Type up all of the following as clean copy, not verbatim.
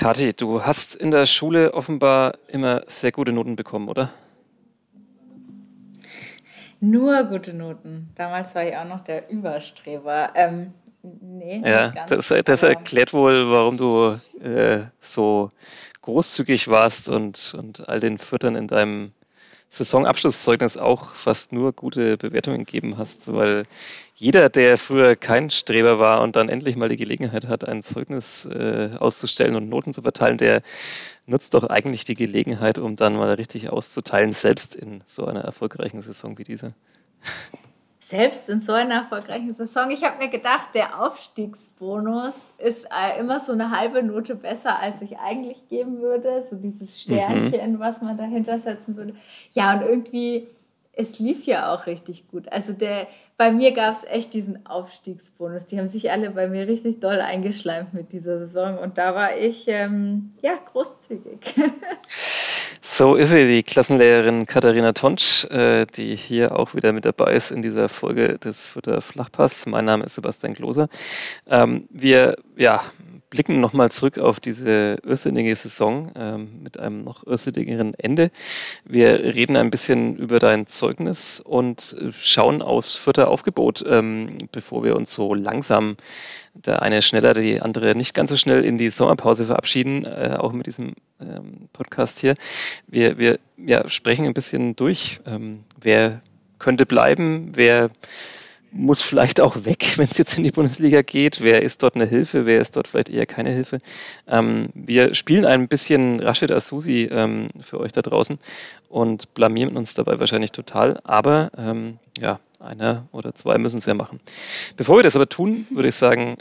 Kathi, du hast in der Schule offenbar immer sehr gute Noten bekommen, oder? Nur gute Noten. Damals war ich auch noch der Überstreber. Nee, nicht Ja, ganz, das aber erklärt wohl, warum du so großzügig warst und all den Fürtern in deinem Saisonabschlusszeugnis auch fast nur gute Bewertungen gegeben hast, weil jeder, der früher kein Streber war und dann endlich mal die Gelegenheit hat, ein Zeugnis auszustellen und Noten zu verteilen, der nutzt doch eigentlich die Gelegenheit, um dann mal richtig auszuteilen, selbst in so einer erfolgreichen Saison wie dieser. selbst in so einer erfolgreichen Saison, ich habe mir gedacht, der Aufstiegsbonus ist immer so eine halbe Note besser, als ich eigentlich geben würde. So dieses Mhm. Sternchen, was man dahinter setzen würde. Ja, und irgendwie, es lief ja auch richtig gut. Also bei mir gab es echt diesen Aufstiegsbonus. Die haben sich alle bei mir richtig doll eingeschleimt mit dieser Saison. Und da war ich, ja, großzügig. So ist sie, die Klassenlehrerin Katharina Tonsch, die hier auch wieder mit dabei ist in dieser Folge des Fürther Flachpass. Mein Name ist Sebastian Gloser. Wir blicken nochmal zurück auf diese irrsinnige Saison mit einem noch irrsinnigeren Ende. Wir reden ein bisschen über dein Zeugnis und schauen aufs Fürther Aufgebot, bevor wir uns so langsam, der eine schneller, die andere nicht ganz so schnell, in die Sommerpause verabschieden, auch mit diesem Podcast hier. Wir sprechen ein bisschen durch, wer könnte bleiben, wer muss vielleicht auch weg, wenn es jetzt in die Bundesliga geht. Wer ist dort eine Hilfe, wer ist dort vielleicht eher keine Hilfe? Wir spielen ein bisschen Rashid Asusi für euch da draußen und blamieren uns dabei wahrscheinlich total. Aber einer oder zwei müssen es ja machen. Bevor wir das aber tun, würde ich sagen,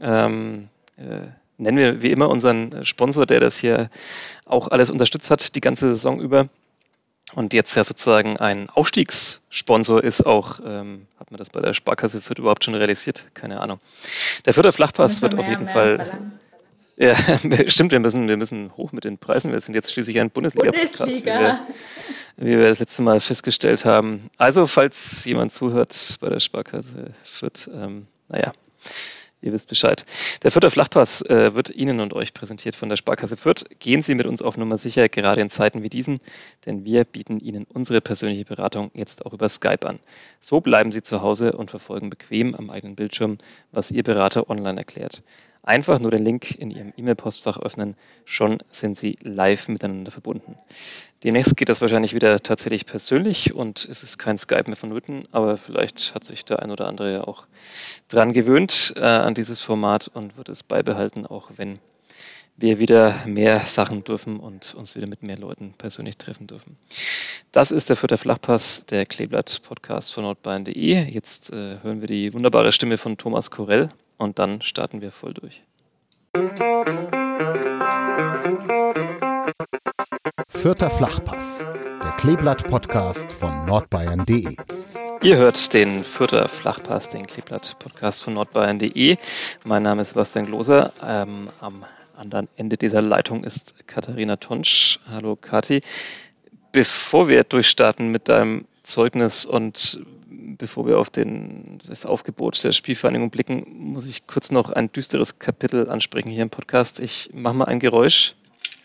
nennen wir wie immer unseren Sponsor, der das hier auch alles unterstützt hat, die ganze Saison über. Und jetzt ja sozusagen ein Aufstiegssponsor ist auch, hat man das bei der Sparkasse Fürth überhaupt schon realisiert? Keine Ahnung. Der Fürther Flachpass Müssen wir wird auf mehr, jeden mehr Fall, verlangen. ja, stimmt, wir müssen hoch mit den Preisen. Wir sind jetzt schließlich ein Bundesliga-Podcast, Bundesliga. wie wir das letzte Mal festgestellt haben. Also, falls jemand zuhört bei der Sparkasse Fürth, naja, ihr wisst Bescheid. Der Fürther Flachpass wird Ihnen und euch präsentiert von der Sparkasse Fürth. Gehen Sie mit uns auf Nummer sicher, gerade in Zeiten wie diesen, denn wir bieten Ihnen unsere persönliche Beratung jetzt auch über Skype an. So bleiben Sie zu Hause und verfolgen bequem am eigenen Bildschirm, was Ihr Berater online erklärt. Einfach nur den Link in Ihrem E-Mail-Postfach öffnen, schon sind Sie live miteinander verbunden. Demnächst geht das wahrscheinlich wieder tatsächlich persönlich und es ist kein Skype mehr vonnöten, aber vielleicht hat sich der ein oder andere ja auch dran gewöhnt an dieses Format und wird es beibehalten, auch wenn wir wieder mehr Sachen dürfen und uns wieder mit mehr Leuten persönlich treffen dürfen. Das ist der Fürther Flachpass, der Kleeblatt-Podcast von nordbayern.de. Jetzt hören wir die wunderbare Stimme von Thomas Korell und dann starten wir voll durch. Fürther Flachpass, der Kleeblatt-Podcast von nordbayern.de. Ihr hört den Fürther Flachpass, den Kleeblatt-Podcast von nordbayern.de. Mein Name ist Sebastian Gloser. Am anderen Ende dieser Leitung ist Katharina Tonsch. Hallo Kathi. Bevor wir durchstarten mit deinem Zeugnis und bevor wir auf das Aufgebot der Spielvereinigung blicken, muss ich kurz noch ein düsteres Kapitel ansprechen hier im Podcast. Ich mache mal ein Geräusch.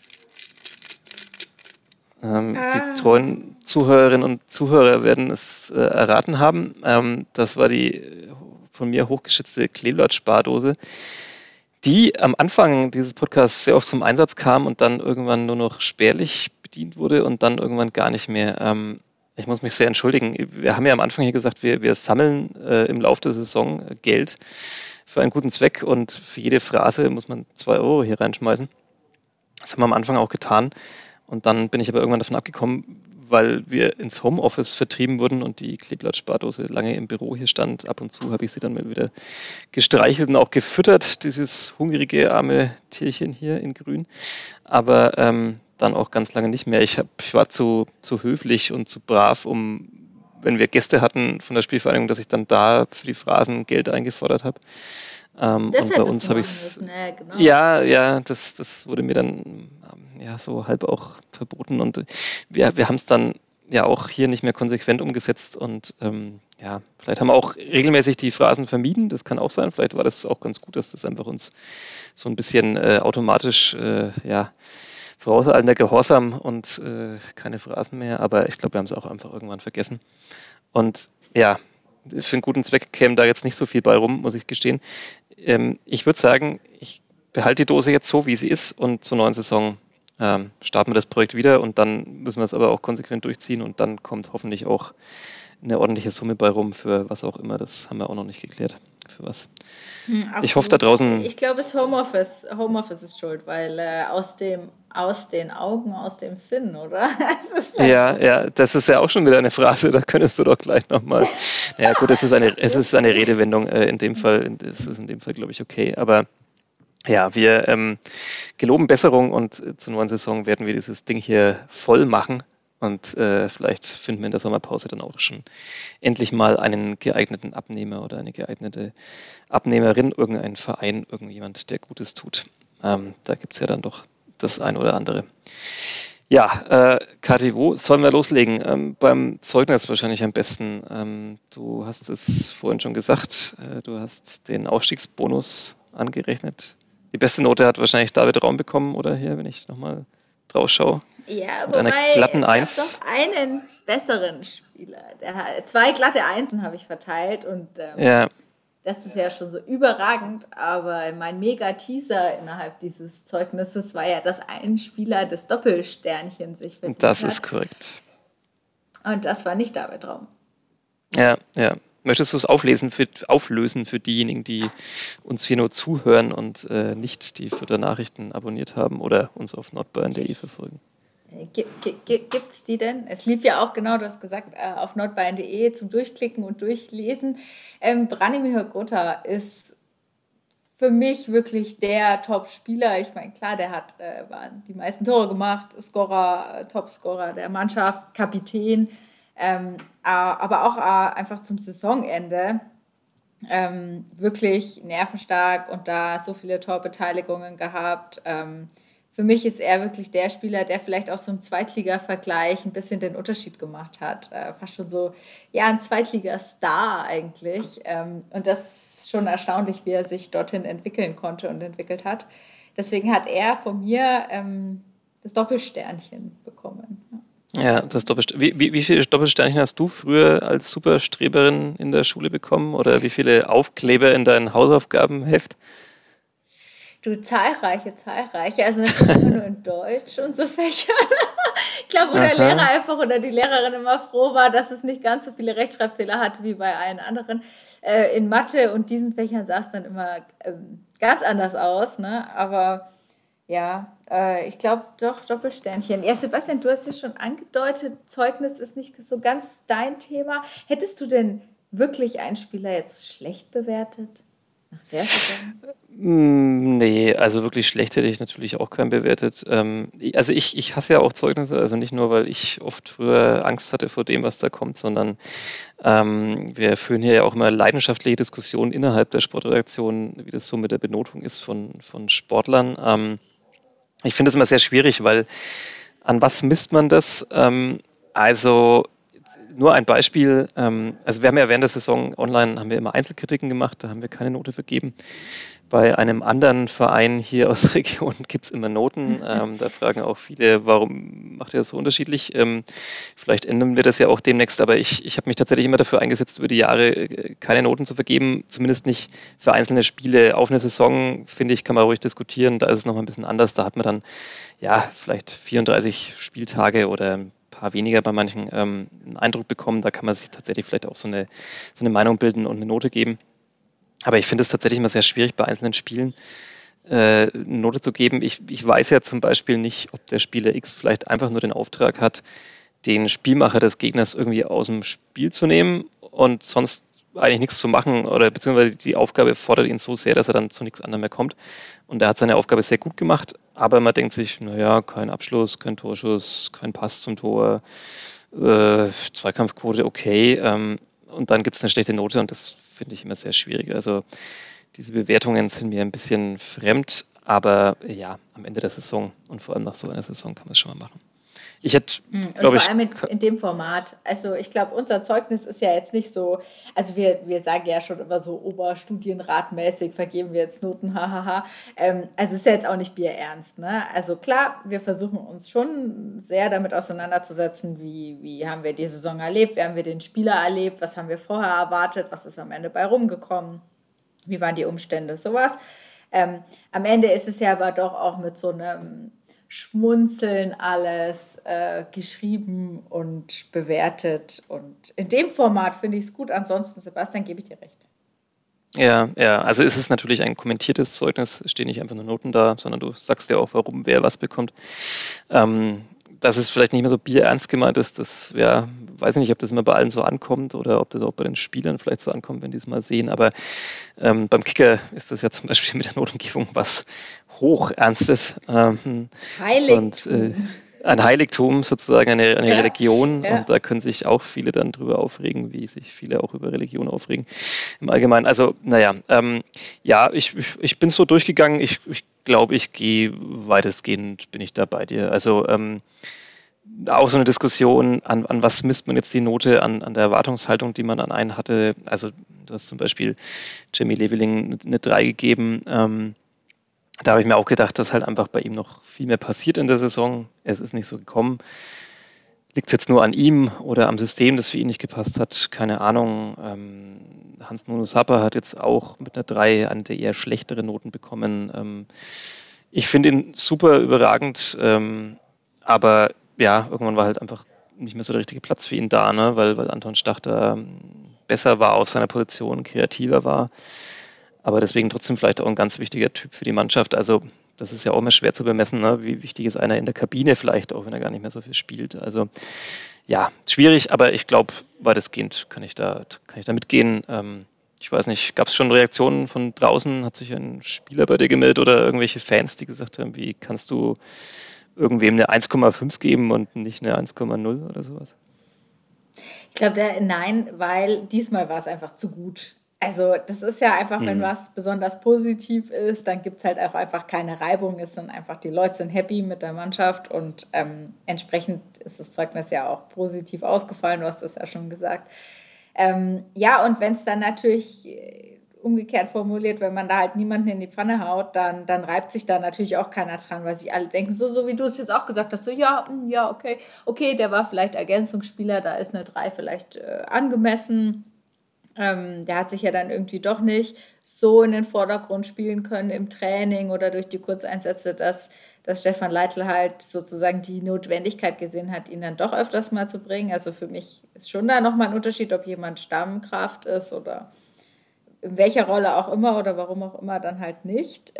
Die treuen Zuhörerinnen und Zuhörer werden es erraten haben. Das war die von mir hochgeschätzte Kleeblatt-Spardose, die am Anfang dieses Podcasts sehr oft zum Einsatz kam und dann irgendwann nur noch spärlich bedient wurde und dann irgendwann gar nicht mehr. Ich muss mich sehr entschuldigen. Wir haben ja am Anfang hier gesagt, wir sammeln im Laufe der Saison Geld für einen guten Zweck und für jede Phrase muss man 2 Euro hier reinschmeißen. Das haben wir am Anfang auch getan. Und dann bin ich aber irgendwann davon abgekommen, weil wir ins Homeoffice vertrieben wurden und die Kleeblatt-Spardose lange im Büro hier stand. Ab und zu habe ich sie dann mal wieder gestreichelt und auch gefüttert, dieses hungrige, arme Tierchen hier in Grün. Aber dann auch ganz lange nicht mehr. Ich war zu höflich und zu brav, wenn wir Gäste hatten von der Spielvereinigung, dass ich dann da für die Phrasen Geld eingefordert habe. Das Und bei hättest uns du habe machen ich es, müssen, ja, genau. ja, das wurde mir dann so halb auch verboten und wir haben es dann ja auch hier nicht mehr konsequent umgesetzt und ja, vielleicht haben wir auch regelmäßig die Phrasen vermieden, das kann auch sein, vielleicht war das auch ganz gut, dass das einfach uns so ein bisschen automatisch, ja, vorauseilender Gehorsam und keine Phrasen mehr, aber ich glaube, wir haben es auch einfach irgendwann vergessen. Und ja, für einen guten Zweck käme da jetzt nicht so viel bei rum, muss ich gestehen. Ich würde sagen, ich behalte die Dose jetzt so, wie sie ist und zur neuen Saison starten wir das Projekt wieder und dann müssen wir es aber auch konsequent durchziehen und dann kommt hoffentlich auch eine ordentliche Summe bei rum für was auch immer. Das haben wir auch noch nicht geklärt. Für was. Ich hoffe da draußen. Ich glaube, es Homeoffice ist schuld, weil aus den Augen, aus dem Sinn, oder? Ja, das ist ja auch schon wieder eine Phrase, da könntest du doch gleich nochmal. Ja gut, es ist eine Redewendung in dem Fall. Es ist in dem Fall, glaube ich, okay. Aber ja, wir geloben Besserung und zur neuen Saison werden wir dieses Ding hier voll machen. Und vielleicht finden wir in der Sommerpause dann auch schon endlich mal einen geeigneten Abnehmer oder eine geeignete Abnehmerin, irgendeinen Verein, irgendjemand, der Gutes tut. Da gibt es ja dann doch das ein oder andere. Ja, Kathi, wo sollen wir loslegen? Beim Zeugnis wahrscheinlich am besten. Du hast es vorhin schon gesagt, du hast den Aufstiegsbonus angerechnet. Die beste Note hat wahrscheinlich David Raum bekommen, oder hier, wenn ich nochmal drauf schaue. Ja, wobei es gab doch einen besseren Spieler. 2 glatte Einsen habe ich verteilt und das ist ja schon so überragend, aber mein Mega-Teaser innerhalb dieses Zeugnisses war ja, dass ein Spieler das Doppelsternchen sich verdient hat. Das ist korrekt. Und das war nicht David Raum. Ja. Möchtest du es auflösen für diejenigen, die uns hier nur zuhören und nicht die Fürther Nachrichten abonniert haben oder uns auf nordbayern.de verfolgen? Gibt es die denn? Es lief ja auch genau, du hast gesagt, auf nordbayern.de zum Durchklicken und Durchlesen. Branimir Hrgota ist für mich wirklich der Top-Spieler. Ich meine, klar, der hat die meisten Tore gemacht, Topscorer der Mannschaft, Kapitän, aber auch einfach zum Saisonende wirklich nervenstark und da so viele Torbeteiligungen gehabt. Für mich ist er wirklich der Spieler, der vielleicht auch so im Zweitliga-Vergleich ein bisschen den Unterschied gemacht hat. Fast schon so, ja, ein Zweitliga-Star eigentlich. Und das ist schon erstaunlich, wie er sich dorthin entwickeln konnte und entwickelt hat. Deswegen hat er von mir das Doppelsternchen bekommen. Ja, das Doppelsternchen. Wie viele Doppelsternchen hast du früher als Superstreberin in der Schule bekommen? Oder wie viele Aufkleber in deinem Hausaufgabenheft? Du, zahlreiche. Also natürlich immer nur in Deutsch und so Fächern. Ich glaube, wo der Lehrer einfach oder die Lehrerin immer froh war, dass es nicht ganz so viele Rechtschreibfehler hatte wie bei allen anderen. In Mathe und diesen Fächern sah es dann immer ganz anders aus, ne? Aber ja, ich glaube doch Doppelsternchen. Ja, Sebastian, du hast ja schon angedeutet, Zeugnis ist nicht so ganz dein Thema. Hättest du denn wirklich einen Spieler jetzt schlecht bewertet? Nach der Saison? Nee, also wirklich schlecht hätte ich natürlich auch keinen bewertet. Also ich hasse ja auch Zeugnisse, also nicht nur, weil ich oft früher Angst hatte vor dem, was da kommt, sondern wir führen hier ja auch immer leidenschaftliche Diskussionen innerhalb der Sportredaktion, wie das so mit der Benotung ist von Sportlern. Ich finde es immer sehr schwierig, weil an was misst man das? Also nur ein Beispiel, also wir haben ja während der Saison online, haben wir immer Einzelkritiken gemacht, da haben wir keine Note vergeben. Bei einem anderen Verein hier aus der Region gibt es immer Noten. Da fragen auch viele, warum macht ihr das so unterschiedlich? Vielleicht ändern wir das ja auch demnächst, aber ich habe mich tatsächlich immer dafür eingesetzt, über die Jahre keine Noten zu vergeben, zumindest nicht für einzelne Spiele. Auf eine Saison, finde ich, kann man ruhig diskutieren, da ist es nochmal ein bisschen anders. Da hat man dann ja vielleicht 34 Spieltage oder ein paar weniger bei manchen einen Eindruck bekommen. Da kann man sich tatsächlich vielleicht auch so eine Meinung bilden und eine Note geben. Aber ich finde es tatsächlich immer sehr schwierig, bei einzelnen Spielen eine Note zu geben. Ich weiß ja zum Beispiel nicht, ob der Spieler X vielleicht einfach nur den Auftrag hat, den Spielmacher des Gegners irgendwie aus dem Spiel zu nehmen und sonst eigentlich nichts zu machen oder beziehungsweise die Aufgabe fordert ihn so sehr, dass er dann zu nichts anderem mehr kommt. Und er hat seine Aufgabe sehr gut gemacht, aber man denkt sich, naja, kein Abschluss, kein Torschuss, kein Pass zum Tor, Zweikampfquote okay, und dann gibt es eine schlechte Note und das finde ich immer sehr schwierig. Also diese Bewertungen sind mir ein bisschen fremd, aber ja, am Ende der Saison und vor allem nach so einer Saison kann man es schon mal machen. Ich hätte, Und glaube vor ich, allem in dem Format. Also ich glaube, unser Zeugnis ist ja jetzt nicht so, also wir sagen ja schon immer so oberstudienratmäßig, vergeben wir jetzt Noten, hahaha. Also ist ja jetzt auch nicht bierernst, ne? Also klar, wir versuchen uns schon sehr damit auseinanderzusetzen, wie haben wir die Saison erlebt, wie haben wir den Spieler erlebt, was haben wir vorher erwartet, was ist am Ende bei rumgekommen, wie waren die Umstände, sowas. Am Ende ist es ja aber doch auch mit so einem Schmunzeln alles geschrieben und bewertet. Und in dem Format finde ich es gut. Ansonsten, Sebastian, gebe ich dir recht. Ja, also ist es natürlich ein kommentiertes Zeugnis, es stehen nicht einfach nur Noten da, sondern du sagst ja auch, warum wer was bekommt. Dass es vielleicht nicht mehr so bierernst gemeint ist, das weiß ich nicht, ob das immer bei allen so ankommt oder ob das auch bei den Spielern vielleicht so ankommt, wenn die es mal sehen. Aber beim Kicker ist das ja zum Beispiel mit der Notengebung was Hochernstes. Heiligtum. Ein Heiligtum, sozusagen eine Ja, Religion. ja. Und da können sich auch viele dann drüber aufregen, wie sich viele auch über Religion aufregen im Allgemeinen. Also, ich bin so durchgegangen. Ich glaube, ich gehe weitestgehend, bin ich da bei dir. Also, auch so eine Diskussion, an was misst man jetzt die Note, an der Erwartungshaltung, die man an einen hatte. Also, du hast zum Beispiel Jamie Leveling eine 3 gegeben. Da habe ich mir auch gedacht, dass halt einfach bei ihm noch viel mehr passiert in der Saison. Es ist nicht so gekommen. Liegt es jetzt nur an ihm oder am System, das für ihn nicht gepasst hat? Keine Ahnung. Hans-Nuno Sapper hat jetzt auch mit einer 3 eine der eher schlechtere Noten bekommen. Ich finde ihn super überragend, aber ja, irgendwann war halt einfach nicht mehr so der richtige Platz für ihn da, ne? weil Anton Stach da besser war auf seiner Position, kreativer war. Aber deswegen trotzdem vielleicht auch ein ganz wichtiger Typ für die Mannschaft. Also das ist ja auch immer schwer zu bemessen, ne? Wie wichtig ist einer in der Kabine vielleicht, auch wenn er gar nicht mehr so viel spielt. Also ja, schwierig, aber ich glaube, weitestgehend kann ich da mitgehen. Ich weiß nicht, gab es schon Reaktionen von draußen? Hat sich ein Spieler bei dir gemeldet oder irgendwelche Fans, die gesagt haben, wie kannst du irgendwem eine 1,5 geben und nicht eine 1,0 oder sowas? Ich glaube, nein, weil diesmal war es einfach zu gut. Also das ist ja einfach, wenn was besonders positiv ist, dann gibt es halt auch einfach keine Reibung. Es sind einfach, die Leute sind happy mit der Mannschaft und entsprechend ist das Zeugnis ja auch positiv ausgefallen, du hast das ja schon gesagt. Ja, und wenn es dann natürlich umgekehrt formuliert, wenn man da halt niemanden in die Pfanne haut, dann reibt sich da natürlich auch keiner dran, weil sich alle denken, so wie du es jetzt auch gesagt hast, so ja, okay, der war vielleicht Ergänzungsspieler, da ist eine 3 vielleicht angemessen. Der hat sich ja dann irgendwie doch nicht so in den Vordergrund spielen können im Training oder durch die Kurzeinsätze, dass Stefan Leitl halt sozusagen die Notwendigkeit gesehen hat, ihn dann doch öfters mal zu bringen. Also für mich ist schon da nochmal ein Unterschied, ob jemand Stammkraft ist oder in welcher Rolle auch immer oder warum auch immer dann halt nicht.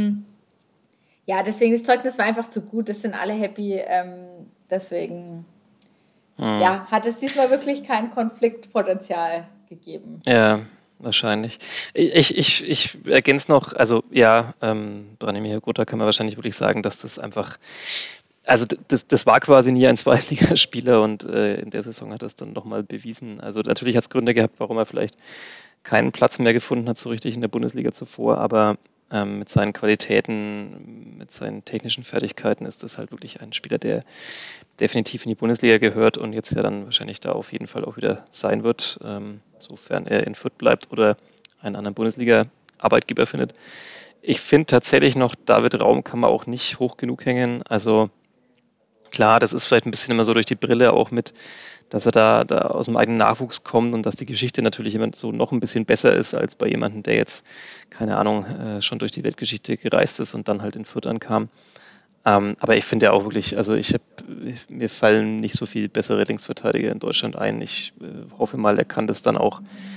Ja, deswegen das Zeugnis war einfach zu gut, es sind alle happy, deswegen ja, hat es diesmal wirklich kein Konfliktpotenzial gegeben. Ja, wahrscheinlich. Ich ergänze noch, also ja, Branimir Gota kann man wahrscheinlich wirklich sagen, dass das einfach, also das war quasi nie ein Zweitligaspieler und in der Saison hat er es dann nochmal bewiesen. Also natürlich hat es Gründe gehabt, warum er vielleicht keinen Platz mehr gefunden hat, so richtig in der Bundesliga zuvor, aber mit seinen Qualitäten, mit seinen technischen Fertigkeiten ist das halt wirklich ein Spieler, der definitiv in die Bundesliga gehört und jetzt ja dann wahrscheinlich da auf jeden Fall auch wieder sein wird, sofern er in Fürth bleibt oder einen anderen Bundesliga-Arbeitgeber findet. Ich finde tatsächlich noch, David Raum kann man auch nicht hoch genug hängen. Also klar, das ist vielleicht ein bisschen immer so durch die Brille auch mit, dass er da aus dem eigenen Nachwuchs kommt und dass die Geschichte natürlich immer so noch ein bisschen besser ist als bei jemandem, der jetzt, keine Ahnung, schon durch die Weltgeschichte gereist ist und dann halt in Fürth ankam. Aber ich finde ja auch wirklich, also mir fallen nicht so viel bessere Linksverteidiger in Deutschland ein. Ich hoffe mal, er kann das dann auch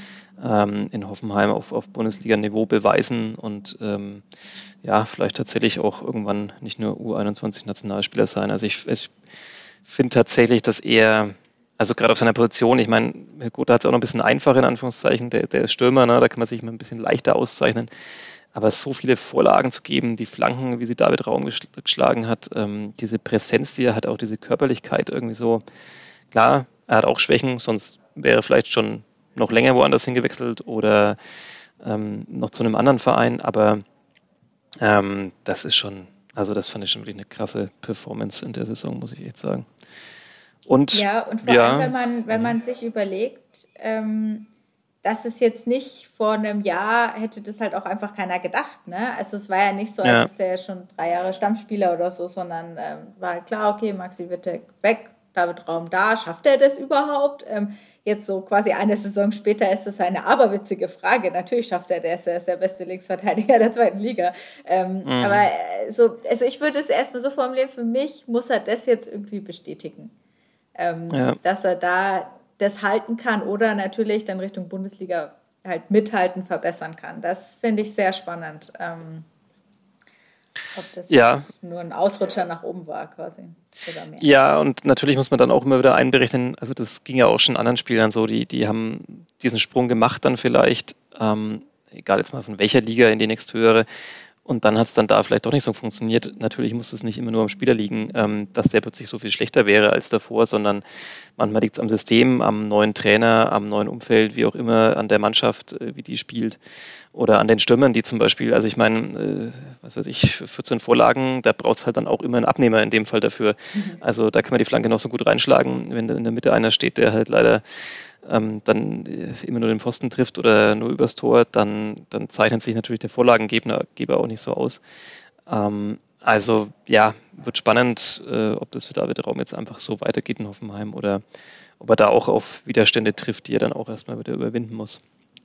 in Hoffenheim auf Bundesliga-Niveau beweisen und vielleicht tatsächlich auch irgendwann nicht nur U21-Nationalspieler sein. Also ich finde tatsächlich, dass er, also gerade auf seiner Position, ich meine, Herr Gotha hat es auch noch ein bisschen einfacher, in Anführungszeichen, der ist Stürmer, ne, da kann man sich mal ein bisschen leichter auszeichnen. Aber so viele Vorlagen zu geben, die Flanken, wie sie David Raum geschlagen hat, diese Präsenz, die er hat, auch diese Körperlichkeit irgendwie so. Klar, er hat auch Schwächen, sonst wäre er vielleicht schon noch länger woanders hingewechselt oder noch zu einem anderen Verein, aber das ist schon Also das fand ich schon wirklich eine krasse Performance in der Saison, muss ich echt sagen. Und vor allem, wenn man sich überlegt, dass es jetzt nicht vor einem Jahr hätte das halt auch einfach keiner gedacht, ne? Also es war ja nicht so, als ist der ja schon 3 Jahre Stammspieler oder so, sondern war halt klar, okay, Maxi Wittek weg, David Raum da, schafft er das überhaupt? Jetzt so quasi eine Saison später ist das eine aberwitzige Frage. Natürlich schafft er das, er ist der beste Linksverteidiger der 2. Liga. Aber also ich würde es erstmal so formulieren, für mich muss er das jetzt irgendwie bestätigen. Dass er da das halten kann oder natürlich dann Richtung Bundesliga halt mithalten, verbessern kann. Das finde ich sehr spannend. Ob das jetzt nur ein Ausrutscher nach oben war quasi oder mehr. Ja, und natürlich muss man dann auch immer wieder einberechnen, also das ging ja auch schon anderen Spielern so, die haben diesen Sprung gemacht dann vielleicht, egal jetzt mal von welcher Liga in die nächsthöhere, und dann hat es dann da vielleicht doch nicht so funktioniert. Natürlich muss es nicht immer nur am Spieler liegen, dass der plötzlich so viel schlechter wäre als davor, sondern manchmal liegt es am System, am neuen Trainer, am neuen Umfeld, wie auch immer, an der Mannschaft, wie die spielt oder an den Stürmern, die zum Beispiel, also ich meine, 14 Vorlagen, da braucht es halt dann auch immer einen Abnehmer in dem Fall dafür. Also da kann man die Flanke noch so gut reinschlagen, wenn in der Mitte einer steht, der halt leider dann immer nur den Pfosten trifft oder nur übers Tor, dann zeichnet sich natürlich der Vorlagengeber auch nicht so aus. Also ja, wird spannend, ob das für David Raum jetzt einfach so weitergeht in Hoffenheim oder ob er da auch auf Widerstände trifft, die er dann auch erstmal wieder überwinden muss.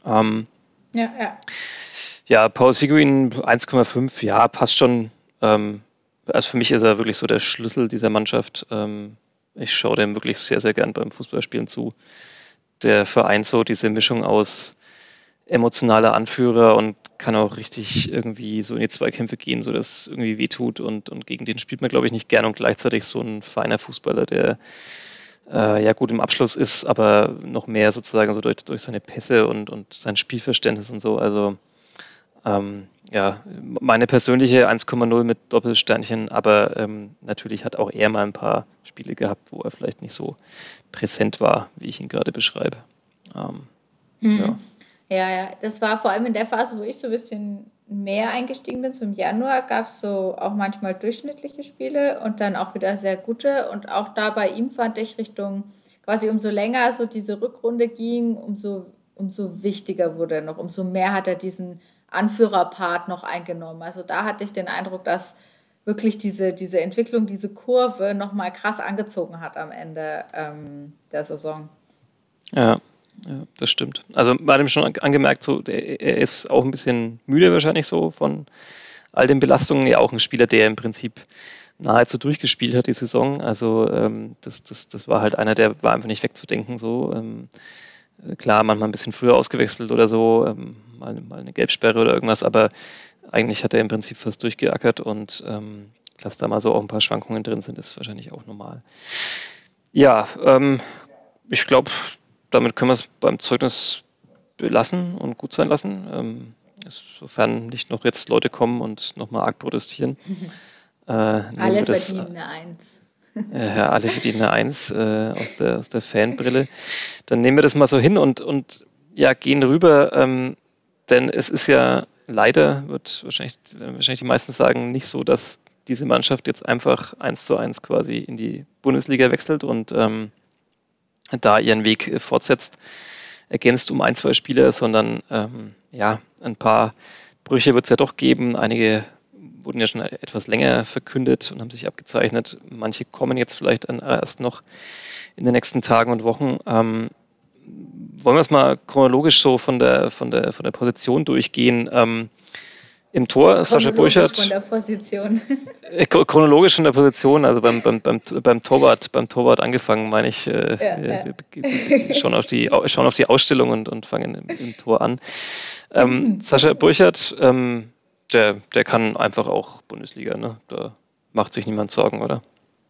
Ja, Paul Seguin 1,5, ja, passt schon. Also für mich ist er wirklich so der Schlüssel dieser Mannschaft. Ich schaue dem wirklich sehr, sehr gern beim Fußballspielen zu. Der Verein so diese Mischung aus emotionaler Anführer und kann auch richtig irgendwie so in die Zweikämpfe gehen, so dass es irgendwie wehtut und gegen den spielt man, glaube ich, nicht gern und gleichzeitig so ein feiner Fußballer, der ja gut im Abschluss ist, aber noch mehr sozusagen so durch seine Pässe und sein Spielverständnis und so. Also ja, meine persönliche 1,0 mit Doppelsternchen, aber natürlich hat auch er mal ein paar Spiele gehabt, wo er vielleicht nicht so präsent war, wie ich ihn gerade beschreibe. Ja, das war vor allem in der Phase, wo ich so ein bisschen mehr eingestiegen bin, so im Januar, gab es so auch manchmal durchschnittliche Spiele und dann auch wieder sehr gute. Und auch da bei ihm fand ich Richtung, quasi umso länger so diese Rückrunde ging, umso wichtiger wurde er noch, umso mehr hat er diesen Anführerpart noch eingenommen. Also da hatte ich den Eindruck, dass wirklich diese Entwicklung, diese Kurve nochmal krass angezogen hat am Ende der Saison. Ja, das stimmt. Also man hat ihm schon angemerkt, so, er ist auch ein bisschen müde wahrscheinlich so von all den Belastungen. Ja, auch ein Spieler, der im Prinzip nahezu durchgespielt hat die Saison. Also das war halt einer, der war einfach nicht wegzudenken so. Klar, manchmal ein bisschen früher ausgewechselt oder so, mal eine Gelbsperre oder irgendwas, aber eigentlich hat er im Prinzip fast durchgeackert und dass da mal so auch ein paar Schwankungen drin sind, ist wahrscheinlich auch normal. Ja, ich glaube, damit können wir es beim Zeugnis belassen und gut sein lassen, sofern nicht noch jetzt Leute kommen und nochmal arg protestieren. Alle verdienen eine 1. Ja, alle verdienen eine 1 aus der Fanbrille. Dann nehmen wir das mal so hin und ja, gehen rüber, denn es ist ja leider, werden wahrscheinlich die meisten sagen, nicht so, dass diese Mannschaft jetzt einfach 1:1 quasi in die Bundesliga wechselt und da ihren Weg fortsetzt, ergänzt um 1, 2 Spieler, sondern ja, ein paar Brüche wird es ja doch geben. Einige wurden ja schon etwas länger verkündet und haben sich abgezeichnet. Manche kommen jetzt vielleicht erst noch in den nächsten Tagen und Wochen. Wollen wir es mal chronologisch so von der Position durchgehen? Im Tor Sascha Burchard. Von der Position. Chronologisch von der Position, also beim Torwart angefangen, meine ich. Wir schauen auf die Ausstellung und fangen im Tor an. Sascha Burchard, der kann einfach auch Bundesliga, ne? Da macht sich niemand Sorgen, oder?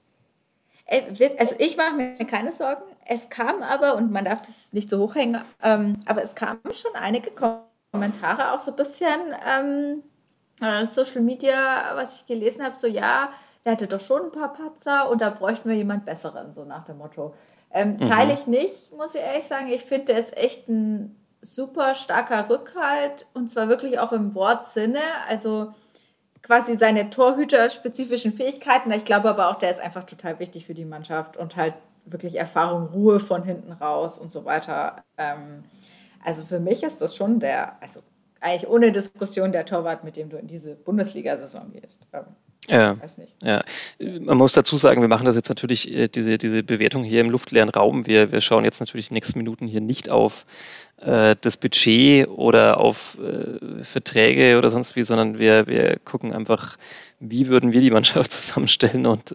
Also ich mache mir keine Sorgen. Es kam aber, und man darf das nicht so hochhängen, aber es kamen schon einige Kommentare, auch so ein bisschen Social Media, was ich gelesen habe, so ja, der hatte doch schon ein paar Patzer und da bräuchten wir jemand Besseren, so nach dem Motto. Teile ich nicht, muss ich ehrlich sagen. Ich finde, der ist echt ein super starker Rückhalt und zwar wirklich auch im Wortsinne. Also quasi seine torhüterspezifischen Fähigkeiten. Ich glaube aber auch, der ist einfach total wichtig für die Mannschaft und halt wirklich Erfahrung, Ruhe von hinten raus und so weiter. Also für mich ist das schon also eigentlich ohne Diskussion der Torwart, mit dem du in diese Bundesliga-Saison gehst. Ja, Weiß nicht. ja. Man muss dazu sagen, wir machen das jetzt natürlich, diese Bewertung hier im luftleeren Raum. Wir schauen jetzt natürlich die nächsten Minuten hier nicht auf das Budget oder auf Verträge oder sonst wie, sondern wir gucken einfach, wie würden wir die Mannschaft zusammenstellen und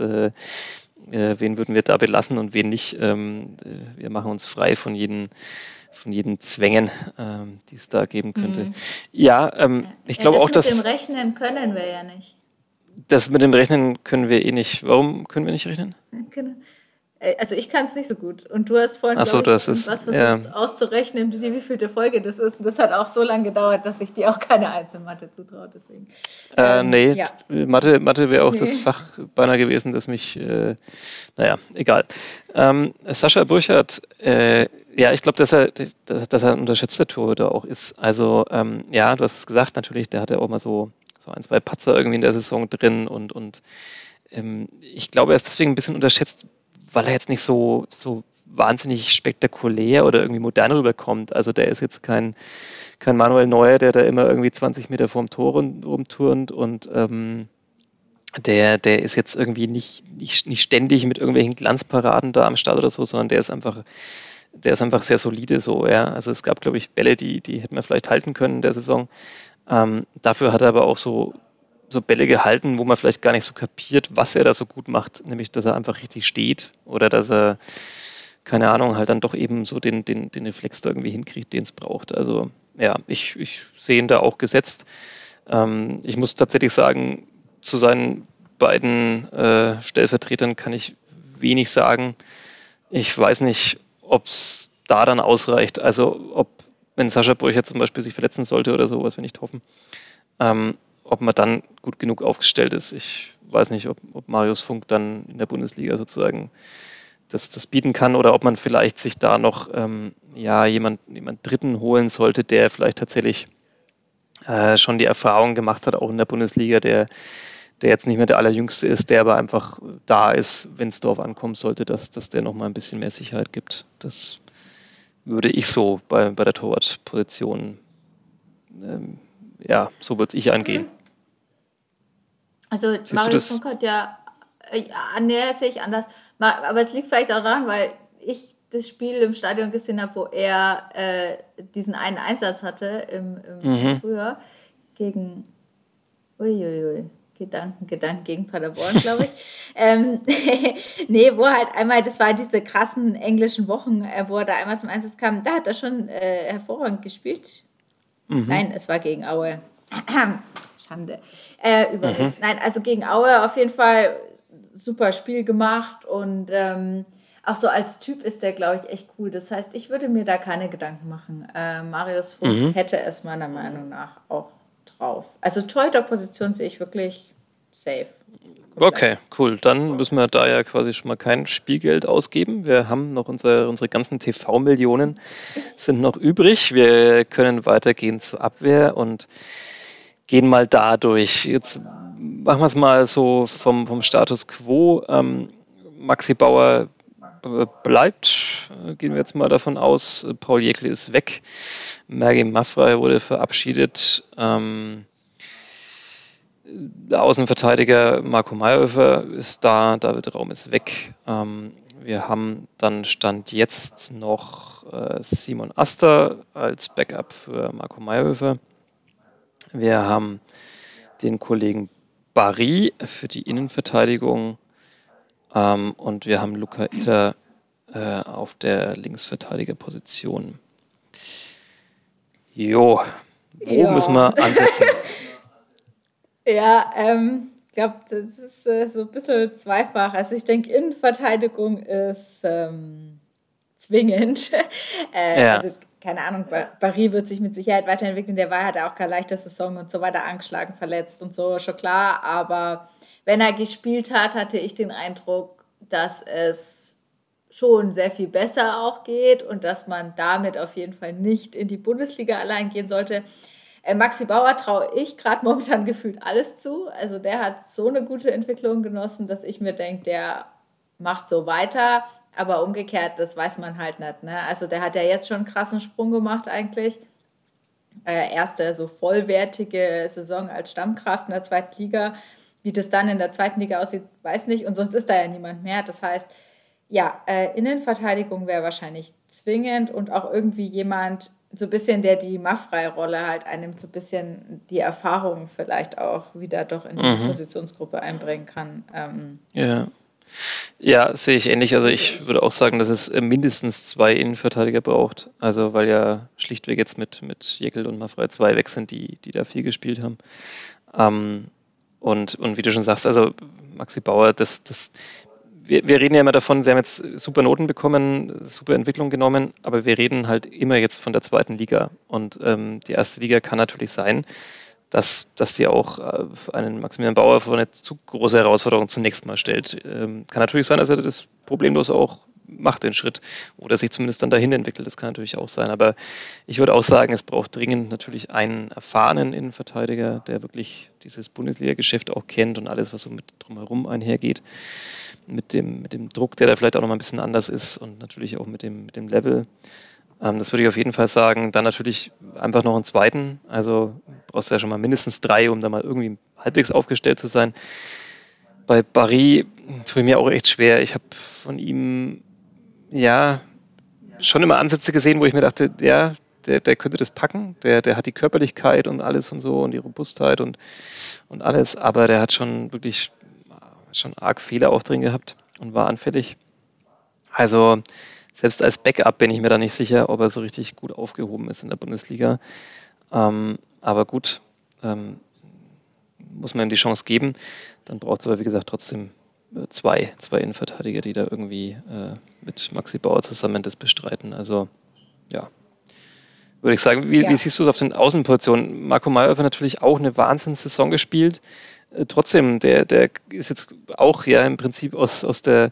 wen würden wir da belassen und wen nicht. Wir machen uns frei von jeden Zwängen, die es da geben könnte. Ja, ich glaube auch, dass... Das mit dem Rechnen können wir ja nicht. Das mit dem Rechnen können wir eh nicht. Warum können wir nicht rechnen? Also ich kann es nicht so gut. Und du hast vorhin, versucht auszurechnen, wie vielte Folge das ist. Und das hat auch so lange gedauert, dass ich dir auch keine Einzelmathe zutraue. Deswegen. Nee, ja. Mathe wäre auch das Fach beinahe gewesen, das mich, naja, egal. Sascha Burchardt, ja, ich glaube, dass er ein unterschätzter Torhüter auch ist. Also, ja, du hast es gesagt, natürlich, der hatte auch mal so ein, zwei Patzer irgendwie in der Saison drin und ich glaube, er ist deswegen ein bisschen unterschätzt, weil er jetzt nicht so wahnsinnig spektakulär oder irgendwie modern rüberkommt. Also der ist jetzt kein Manuel Neuer, der da immer irgendwie 20 Meter vorm Tor rumturnt und der ist jetzt irgendwie nicht ständig mit irgendwelchen Glanzparaden da am Start oder so, sondern der ist einfach sehr solide so, ja. Also es gab, glaube ich, Bälle, die hätten wir vielleicht halten können in der Saison. Dafür hat er aber auch so Bälle gehalten, wo man vielleicht gar nicht so kapiert, was er da so gut macht, nämlich, dass er einfach richtig steht oder dass er, keine Ahnung, halt dann doch eben so den Reflex da irgendwie hinkriegt, den es braucht. Also ja, ich sehe ihn da auch gesetzt. Ich muss tatsächlich sagen, zu seinen beiden Stellvertretern kann ich wenig sagen. Ich weiß nicht, ob es da dann ausreicht. Also wenn Sascha Burchardt zum Beispiel sich verletzen sollte oder so, was wir nicht hoffen, ob man dann gut genug aufgestellt ist. Ich weiß nicht, ob Marius Funk dann in der Bundesliga sozusagen das bieten kann oder ob man vielleicht sich da noch jemand Dritten holen sollte, der vielleicht tatsächlich schon die Erfahrung gemacht hat, auch in der Bundesliga, der jetzt nicht mehr der Allerjüngste ist, der aber einfach da ist, wenn es darauf ankommen sollte, dass der noch mal ein bisschen mehr Sicherheit gibt. Das würde ich so bei der Torwartposition, so würde ich angehen. Also Marius Funk hat sehe ich anders. Aber es liegt vielleicht auch daran, weil ich das Spiel im Stadion gesehen habe, wo er diesen einen Einsatz hatte im Frühjahr gegen Gedanken gegen Paderborn, glaube ich. Nee, wo halt einmal, das war diese krassen englischen Wochen, wo er da einmal zum Einsatz kam, da hat er schon hervorragend gespielt. Nein, es war gegen Aue. Schande. Über mich. Nein, also gegen Aue auf jeden Fall super Spiel gemacht und auch so als Typ ist der, glaube ich, echt cool. Das heißt, ich würde mir da keine Gedanken machen. Marius Funk hätte es meiner Meinung nach auch drauf. Also Torhüter-Position sehe ich wirklich safe. Okay, cool. Dann müssen wir da ja quasi schon mal kein Spielgeld ausgeben. Wir haben noch unsere ganzen TV-Millionen sind noch übrig. Wir können weitergehen zur Abwehr und gehen mal da durch. Jetzt machen wir es mal so vom Status Quo. Maxi Bauer bleibt, gehen wir jetzt mal davon aus. Paul Jäckle ist weg. Mergim Maffrey wurde verabschiedet. Der Außenverteidiger Marco Mayhofer ist da. David Raum ist weg. Wir haben dann Stand jetzt noch Simon Aster als Backup für Marco Mayhofer. Wir haben den Kollegen Barry für die Innenverteidigung und wir haben Luca Itter auf der Linksverteidigerposition. Wo müssen wir ansetzen? Ja, ich glaube, das ist so ein bisschen zweifach. Also ich denke, Innenverteidigung ist zwingend. Also keine Ahnung, Barry wird sich mit Sicherheit weiterentwickeln. Der hat ja auch keine leichte Saison und so weiter, angeschlagen, verletzt und so, schon klar. Aber wenn er gespielt hat, hatte ich den Eindruck, dass es schon sehr viel besser auch geht und dass man damit auf jeden Fall nicht in die Bundesliga allein gehen sollte. Maxi Bauer traue ich gerade momentan gefühlt alles zu. Also der hat so eine gute Entwicklung genossen, dass ich mir denke, der macht so weiter. Aber umgekehrt, das weiß man halt nicht. Ne? Also der hat ja jetzt schon einen krassen Sprung gemacht eigentlich. Erste so vollwertige Saison als Stammkraft in der zweiten Liga. Wie das dann in der zweiten Liga aussieht, weiß nicht. Und sonst ist da ja niemand mehr. Das heißt, ja, Innenverteidigung wäre wahrscheinlich zwingend und auch irgendwie jemand, so ein bisschen, der die Maffrey-Rolle halt einnimmt, so ein bisschen die Erfahrung vielleicht auch wieder doch in diese Positionsgruppe einbringen kann. Ja, sehe ich ähnlich. Also ich würde auch sagen, dass es mindestens 2 Innenverteidiger braucht. Also weil ja schlichtweg jetzt mit Jäckel und Maffrey 2 weg sind, die da viel gespielt haben. Und wie du schon sagst, also Maxi Bauer, wir reden ja immer davon, sie haben jetzt super Noten bekommen, super Entwicklung genommen, aber wir reden halt immer jetzt von der zweiten Liga. Und die erste Liga kann natürlich sein, dass die auch einen Maximilian Bauer vor eine zu große Herausforderung zunächst mal stellt. Kann natürlich sein, dass er das problemlos auch macht, den Schritt, oder sich zumindest dann dahin entwickelt. Das kann natürlich auch sein. Aber ich würde auch sagen, es braucht dringend natürlich einen erfahrenen Innenverteidiger, der wirklich dieses Bundesliga-Geschäft auch kennt und alles, was so mit drumherum einhergeht. Mit dem Druck, der da vielleicht auch noch mal ein bisschen anders ist und natürlich auch mit dem Level. Das würde ich auf jeden Fall sagen. Dann natürlich einfach noch einen zweiten. Also brauchst du ja schon mal mindestens 3, um da mal irgendwie halbwegs aufgestellt zu sein. Bei Barry tue ich mir auch echt schwer. Ich habe von ihm ja schon immer Ansätze gesehen, wo ich mir dachte, ja, der könnte das packen. Der hat die Körperlichkeit und alles und so und die Robustheit und alles. Aber der hat schon wirklich arg Fehler auch drin gehabt und war anfällig. Also selbst als Backup bin ich mir da nicht sicher, ob er so richtig gut aufgehoben ist in der Bundesliga. Aber gut, muss man ihm die Chance geben. Dann braucht es aber, wie gesagt, trotzdem zwei Innenverteidiger, die da irgendwie mit Maxi Bauer zusammen das bestreiten. Also, ja, würde ich sagen. Wie siehst du es auf den Außenpositionen? Marco Mayhofer natürlich auch eine Wahnsinnssaison gespielt. Trotzdem, der ist jetzt auch ja im Prinzip aus der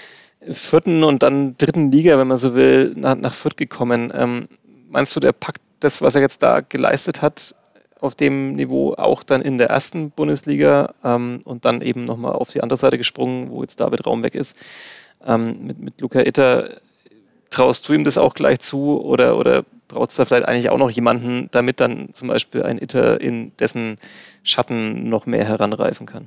4. und dann 3. Liga, wenn man so will, nach Fürth gekommen. Meinst du, der packt das, was er jetzt da geleistet hat, auf dem Niveau auch dann in der 1. Bundesliga und dann eben nochmal auf die andere Seite gesprungen, wo jetzt David Raum weg ist? Mit Luca Itter, traust du ihm das auch gleich zu oder braucht es da vielleicht eigentlich auch noch jemanden, damit dann zum Beispiel ein Itter in dessen Schatten noch mehr heranreifen kann?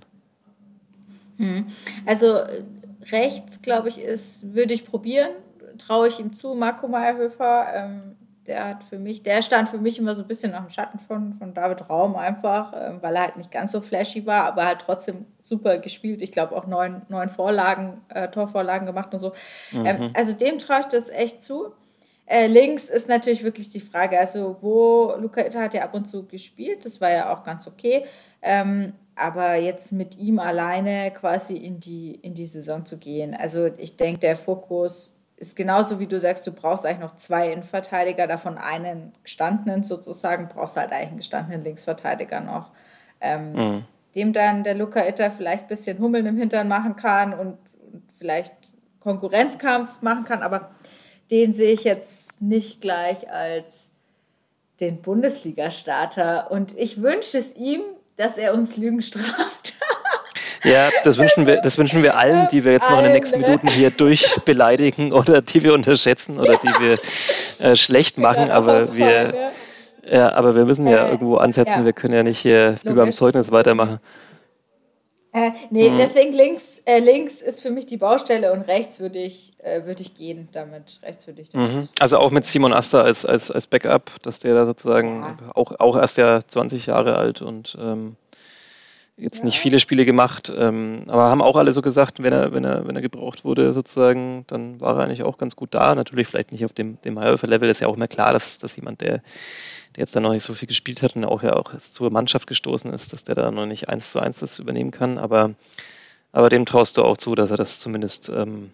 Also rechts, glaube ich, würde ich probieren, traue ich ihm zu. Marco Mayhofer, der stand für mich immer so ein bisschen nach dem Schatten von David Raum einfach, weil er halt nicht ganz so flashy war, aber halt trotzdem super gespielt. Ich glaube auch 9 Torvorlagen gemacht und so. Also dem traue ich das echt zu. Links ist natürlich wirklich die Frage, also wo Luca Itter hat ja ab und zu gespielt, das war ja auch ganz okay, aber jetzt mit ihm alleine quasi in die Saison zu gehen, also ich denke, der Fokus ist genauso, wie du sagst, du brauchst eigentlich noch 2 Innenverteidiger, davon einen gestandenen sozusagen, brauchst halt eigentlich einen gestandenen Linksverteidiger noch, dem dann der Luca Itter vielleicht ein bisschen Hummeln im Hintern machen kann und vielleicht Konkurrenzkampf machen kann, aber den sehe ich jetzt nicht gleich als den Bundesliga-Starter. Und ich wünsche es ihm, dass er uns Lügen straft. Ja, das wünschen wir allen, die wir jetzt noch in den nächsten Minuten hier durchbeleidigen oder die wir unterschätzen oder die wir schlecht machen. Aber wir müssen ja irgendwo ansetzen. Ja. Wir können ja nicht hier wie beim Zeugnis weitermachen. Deswegen links ist für mich die Baustelle und rechts würde ich gehen damit. Also auch mit Simon Asta als Backup, dass der da sozusagen auch erst ja 20 Jahre alt und jetzt nicht viele Spiele gemacht, aber haben auch alle so gesagt, wenn er gebraucht wurde sozusagen, dann war er eigentlich auch ganz gut da. Natürlich vielleicht nicht auf dem Mayhofer-Level, ist ja auch immer klar, dass jemand, der jetzt dann noch nicht so viel gespielt hat und auch zur Mannschaft gestoßen ist, dass der da noch nicht 1:1 das übernehmen kann, aber dem traust du auch zu, dass er das zumindest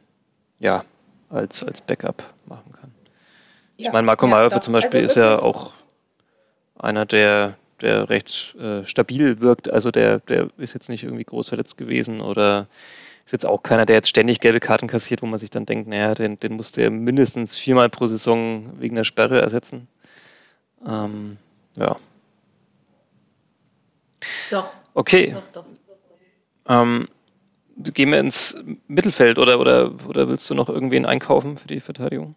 als Backup machen kann. Ich meine, Marco Mayhofer zum Beispiel ist ja auch einer, der recht stabil wirkt, also der ist jetzt nicht irgendwie groß verletzt gewesen oder ist jetzt auch keiner, der jetzt ständig gelbe Karten kassiert, wo man sich dann denkt, naja, den musste er mindestens 4-mal pro Saison wegen der Sperre ersetzen. Doch. Okay. Doch. Gehen wir ins Mittelfeld oder willst du noch irgendwen einkaufen für die Verteidigung?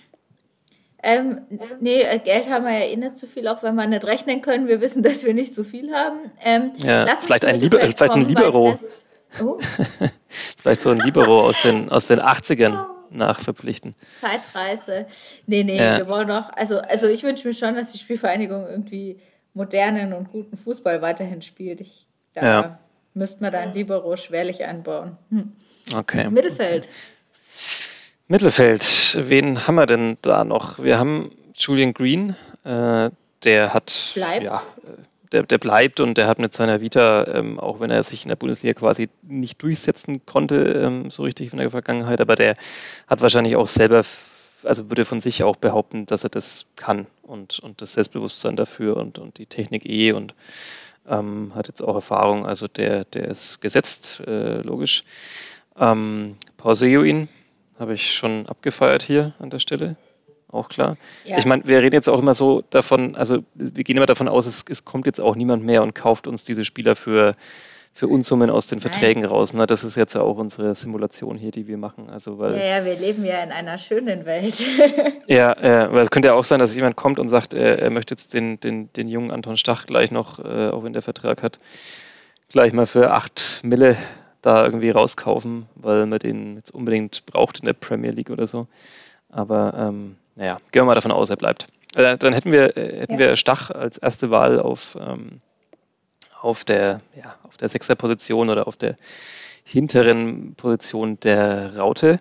Nee, Geld haben wir ja eh nicht so viel, auch wenn wir nicht rechnen können. Wir wissen, dass wir nicht so viel haben. Ja, Lass uns vielleicht zum ein Mittelfeld kommen, Libero. Oh, Vielleicht so ein Libero aus den 80ern nachverpflichten. Zeitreise. Nee, Ja. wir wollen doch, also ich wünsche mir schon, dass die Spielvereinigung irgendwie modernen und guten Fußball weiterhin spielt. Ja. Da müsste man dann Libero schwerlich einbauen. Okay. Mittelfeld. Mittelfeld, wen haben wir denn da noch? Wir haben Julian Green, der hat, Bleibt. ja, der bleibt und der hat mit seiner Vita, auch wenn er sich in der Bundesliga quasi nicht durchsetzen konnte, so richtig in der Vergangenheit, aber der hat wahrscheinlich auch selber, also würde von sich auch behaupten, dass er das kann und das Selbstbewusstsein dafür und die Technik und hat jetzt auch Erfahrung, also der ist gesetzt, logisch. Paul Seguin habe ich schon abgefeiert hier an der Stelle, auch klar. Ja. Ich meine, wir reden jetzt auch immer so davon, also wir gehen immer davon aus, es kommt jetzt auch niemand mehr und kauft uns diese Spieler für Unsummen aus den Verträgen raus. Ne? Das ist jetzt auch unsere Simulation hier, die wir machen. Also, weil, Ja, wir leben ja in einer schönen Welt. ja, weil es könnte ja auch sein, dass jemand kommt und sagt, er möchte jetzt den jungen Anton Stach gleich noch, auch wenn der Vertrag hat, gleich mal für 8 Mille da irgendwie rauskaufen, weil man den jetzt unbedingt braucht in der Premier League oder so. Aber naja, gehen wir mal davon aus, er bleibt. Dann hätten wir Stach als erste Wahl auf der Sechser-Position oder auf der hinteren Position der Raute.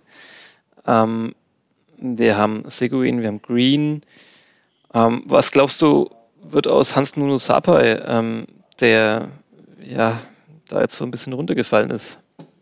Wir haben Seguin, wir haben Green. Was glaubst du, wird aus Hans Nuno Sapai, der ja da jetzt so ein bisschen runtergefallen ist?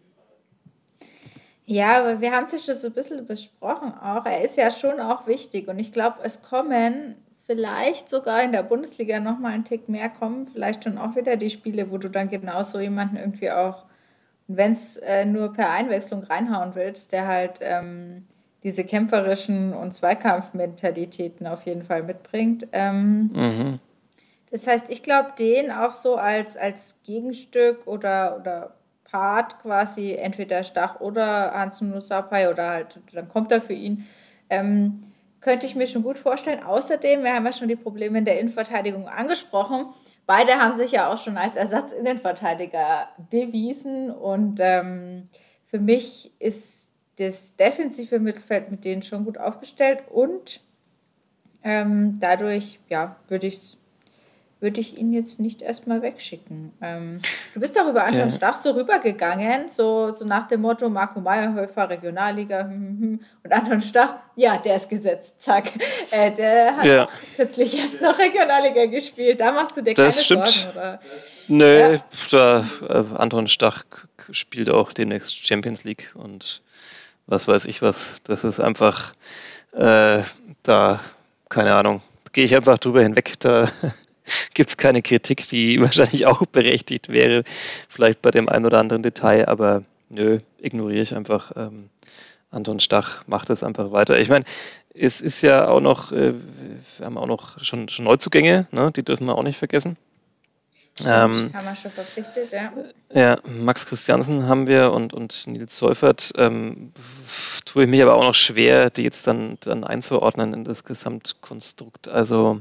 Ja, aber wir haben es ja schon so ein bisschen besprochen auch. Er ist ja schon auch wichtig und ich glaube, es kommen vielleicht sogar in der Bundesliga nochmal einen Tick mehr kommen, vielleicht schon auch wieder die Spiele, wo du dann genau so jemanden irgendwie auch, wenn es nur per Einwechslung reinhauen willst, der halt diese kämpferischen und Zweikampfmentalitäten auf jeden Fall mitbringt. Das heißt, ich glaube, den auch so als Gegenstück oder Part quasi, entweder Stach oder Hans-Nuno Sapai oder halt, dann kommt er für ihn, könnte ich mir schon gut vorstellen. Außerdem, wir haben ja schon die Probleme in der Innenverteidigung angesprochen. Beide haben sich ja auch schon als Ersatzinnenverteidiger bewiesen und für mich ist das defensive Mittelfeld mit denen schon gut aufgestellt und dadurch, ja, würde ich ihn jetzt nicht erstmal wegschicken. Du bist auch über Anton Stach so rübergegangen, so nach dem Motto Marco Mayerhöfer, Regionalliga, und Anton Stach, ja, der ist gesetzt, zack. Der hat auch kürzlich erst noch Regionalliga gespielt, da machst du dir keine Sorgen, oder? Nee, Anton Stach spielt auch demnächst Champions League und was weiß ich was. Das ist einfach, da, keine Ahnung, gehe ich einfach drüber hinweg, da gibt es keine Kritik, die wahrscheinlich auch berechtigt wäre, vielleicht bei dem einen oder anderen Detail, aber nö, ignoriere ich einfach. Anton Stach macht das einfach weiter. Ich meine, es ist ja auch noch, wir haben auch noch schon Neuzugänge, ne? Die dürfen wir auch nicht vergessen. Stimmt, haben wir schon verpflichtet, ja. Ja, Max Christiansen haben wir und Nils Seufert. Tue ich mich aber auch noch schwer, die jetzt dann einzuordnen in das Gesamtkonstrukt. Also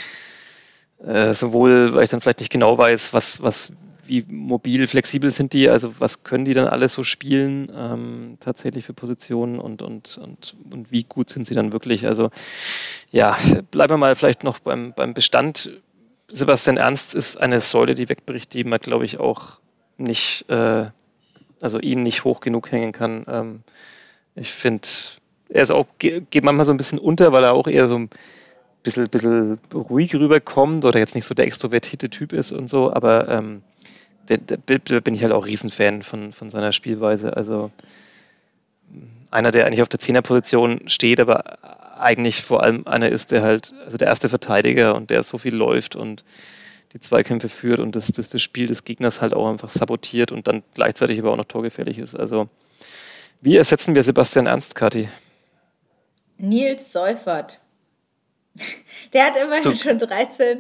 sowohl, weil ich dann vielleicht nicht genau weiß, wie mobil, flexibel sind die, also was können die dann alles so spielen, tatsächlich für Positionen und wie gut sind sie dann wirklich. Also ja, bleiben wir mal vielleicht noch beim Bestand. Sebastian Ernst ist eine Säule, die wegbricht, die man, glaube ich, auch nicht, also ihn nicht hoch genug hängen kann. Ich finde, er ist auch, geht manchmal so ein bisschen unter, weil er auch eher so ein bisschen ruhig rüberkommt oder jetzt nicht so der extrovertierte Typ ist und so, aber da bin ich halt auch Riesenfan von seiner Spielweise. Also einer, der eigentlich auf der Zehnerposition steht, aber eigentlich vor allem einer ist, der halt, also der erste Verteidiger und der so viel läuft und die Zweikämpfe führt und das Spiel des Gegners halt auch einfach sabotiert und dann gleichzeitig aber auch noch torgefährlich ist. Also wie ersetzen wir Sebastian Ernst, Kathi? Nils Seufert. Der hat immerhin schon 13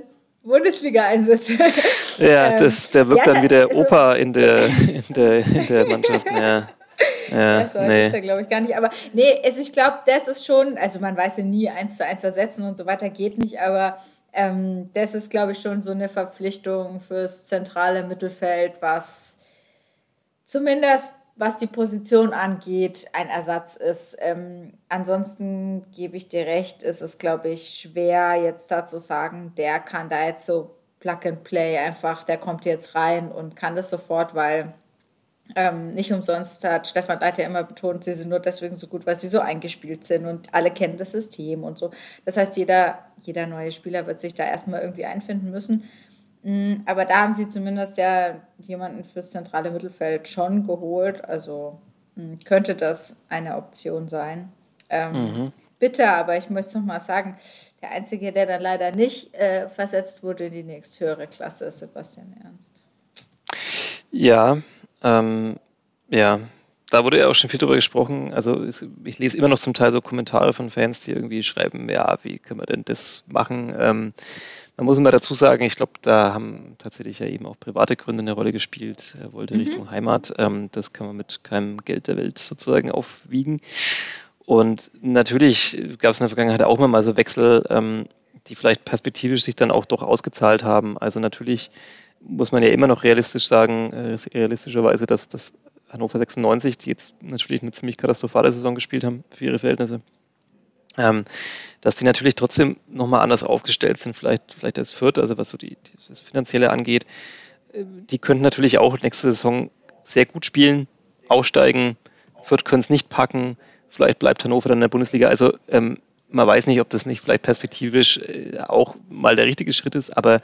Bundesliga-Einsätze. Ja, der wirkt dann wie der also, Opa in der Mannschaft. Ja, so alt ist er, glaube ich, gar nicht. Aber nee, also ich glaube, das ist schon, also man weiß ja nie 1:1 ersetzen und so weiter, geht nicht, aber das ist, glaube ich, schon so eine Verpflichtung fürs zentrale Mittelfeld, was zumindest, was die Position angeht, ein Ersatz ist. Ansonsten gebe ich dir recht, ist es, glaube ich, schwer jetzt da zu sagen, der kann da jetzt so Plug and Play einfach, der kommt jetzt rein und kann das sofort, weil nicht umsonst hat Stefan Leitl immer betont, sie sind nur deswegen so gut, weil sie so eingespielt sind und alle kennen das System und so. Das heißt, jeder neue Spieler wird sich da erstmal irgendwie einfinden müssen. Aber da haben sie zumindest ja jemanden fürs zentrale Mittelfeld schon geholt. Also könnte das eine Option sein. Bitte, aber ich möchte es nochmal sagen, der Einzige, der dann leider nicht versetzt wurde in die nächsthöhere Klasse, ist Sebastian Ernst. Ja, ja, da wurde ja auch schon viel drüber gesprochen. Also ich lese immer noch zum Teil so Kommentare von Fans, die irgendwie schreiben, ja, wie können wir denn das machen? Man muss immer dazu sagen, ich glaube, da haben tatsächlich ja eben auch private Gründe eine Rolle gespielt. Er wollte Richtung Heimat. Das kann man mit keinem Geld der Welt sozusagen aufwiegen. Und natürlich gab es in der Vergangenheit auch immer mal so Wechsel, die vielleicht perspektivisch sich dann auch doch ausgezahlt haben. Also natürlich muss man ja immer noch realistisch sagen, realistischerweise, dass Hannover 96, die jetzt natürlich eine ziemlich katastrophale Saison gespielt haben für ihre Verhältnisse, dass die natürlich trotzdem nochmal anders aufgestellt sind, vielleicht als Fürth, also was so das Finanzielle angeht. Die könnten natürlich auch nächste Saison sehr gut spielen, aussteigen. Fürth können es nicht packen, vielleicht bleibt Hannover dann in der Bundesliga. Also man weiß nicht, ob das nicht vielleicht perspektivisch auch mal der richtige Schritt ist, aber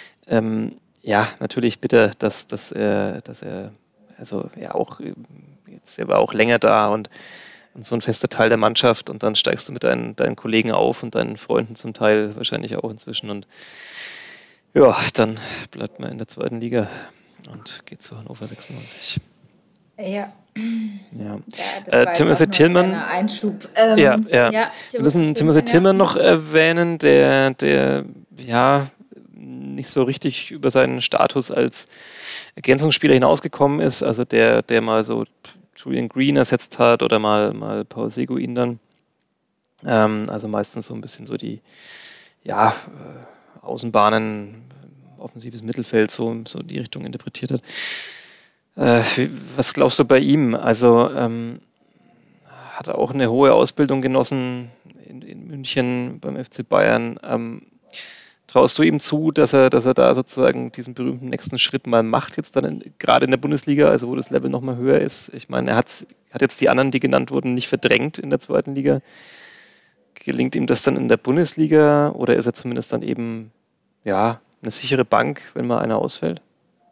ja, natürlich bitte, dass er also ja auch jetzt, er war auch länger da und so ein fester Teil der Mannschaft und dann steigst du mit deinen Kollegen auf und deinen Freunden zum Teil wahrscheinlich auch inzwischen und ja, dann bleibt man in der zweiten Liga und geht zu Hannover 96. Ja. Timothy Tillman. Einschub. Wir müssen Timothy Tillman noch erwähnen, der ja nicht so richtig über seinen Status als Ergänzungsspieler hinausgekommen ist, also der mal so Julian Green ersetzt hat oder mal Paul Seguin dann. Also meistens so ein bisschen so die Außenbahnen, offensives Mittelfeld, so die Richtung interpretiert hat. Was glaubst du bei ihm? Also hat er auch eine hohe Ausbildung genossen in München beim FC Bayern. Traust du ihm zu, dass er da sozusagen diesen berühmten nächsten Schritt mal macht, jetzt dann gerade in der Bundesliga, also wo das Level nochmal höher ist? Ich meine, er hat jetzt die anderen, die genannt wurden, nicht verdrängt in der zweiten Liga. Gelingt ihm das dann in der Bundesliga oder ist er zumindest dann eben eine sichere Bank, wenn mal einer ausfällt?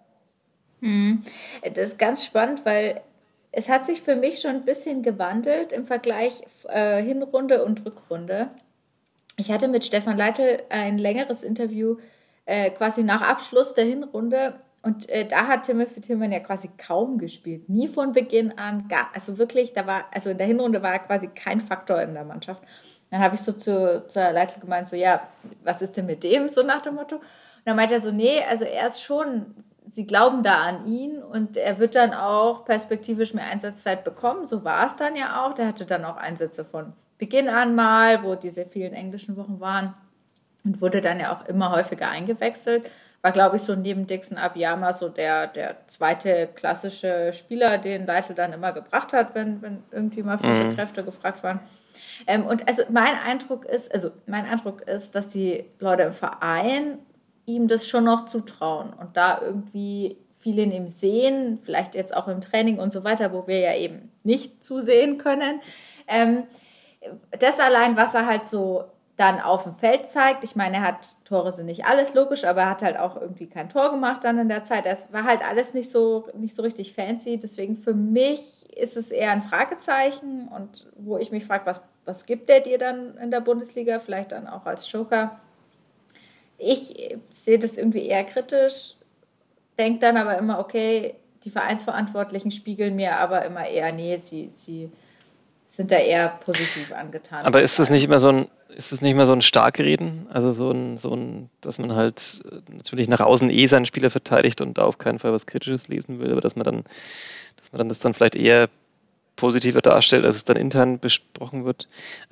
Das ist ganz spannend, weil es hat sich für mich schon ein bisschen gewandelt im Vergleich Hinrunde und Rückrunde. Ich hatte mit Stefan Leitl ein längeres Interview quasi nach Abschluss der Hinrunde und da hat Timothy Tillman ja quasi kaum gespielt, nie von Beginn an, also wirklich, in der Hinrunde war er quasi kein Faktor in der Mannschaft. Dann habe ich so zu Leitl gemeint, so ja, was ist denn mit dem, so nach dem Motto. Und dann meinte er so, nee, also er ist schon, sie glauben da an ihn und er wird dann auch perspektivisch mehr Einsatzzeit bekommen, so war es dann ja auch, der hatte dann auch Einsätze von Beginn an mal, wo diese vielen englischen Wochen waren und wurde dann ja auch immer häufiger eingewechselt. War, glaube ich, so neben Dixon Abiyama so der zweite klassische Spieler, den Leitl dann immer gebracht hat, wenn irgendwie mal frische Kräfte gefragt waren. Und also mein Eindruck ist, dass die Leute im Verein ihm das schon noch zutrauen und da irgendwie viel in ihm sehen, vielleicht jetzt auch im Training und so weiter, wo wir ja eben nicht zusehen können. Das allein, was er halt so dann auf dem Feld zeigt, ich meine, Tore sind nicht alles, logisch, aber er hat halt auch irgendwie kein Tor gemacht dann in der Zeit. Das war halt alles nicht so richtig fancy, deswegen für mich ist es eher ein Fragezeichen und wo ich mich frage, was gibt der dir dann in der Bundesliga, vielleicht dann auch als Joker. Ich sehe das irgendwie eher kritisch, denke dann aber immer, okay, die Vereinsverantwortlichen spiegeln mir aber immer eher, nee, sie sind da eher positiv angetan. Aber ist das nicht immer so ein ist es nicht mehr so ein Starkreden? Also dass man halt natürlich nach außen seinen Spieler verteidigt und da auf keinen Fall was Kritisches lesen will, aber dass man dann das dann vielleicht eher positiver darstellt, als es dann intern besprochen wird.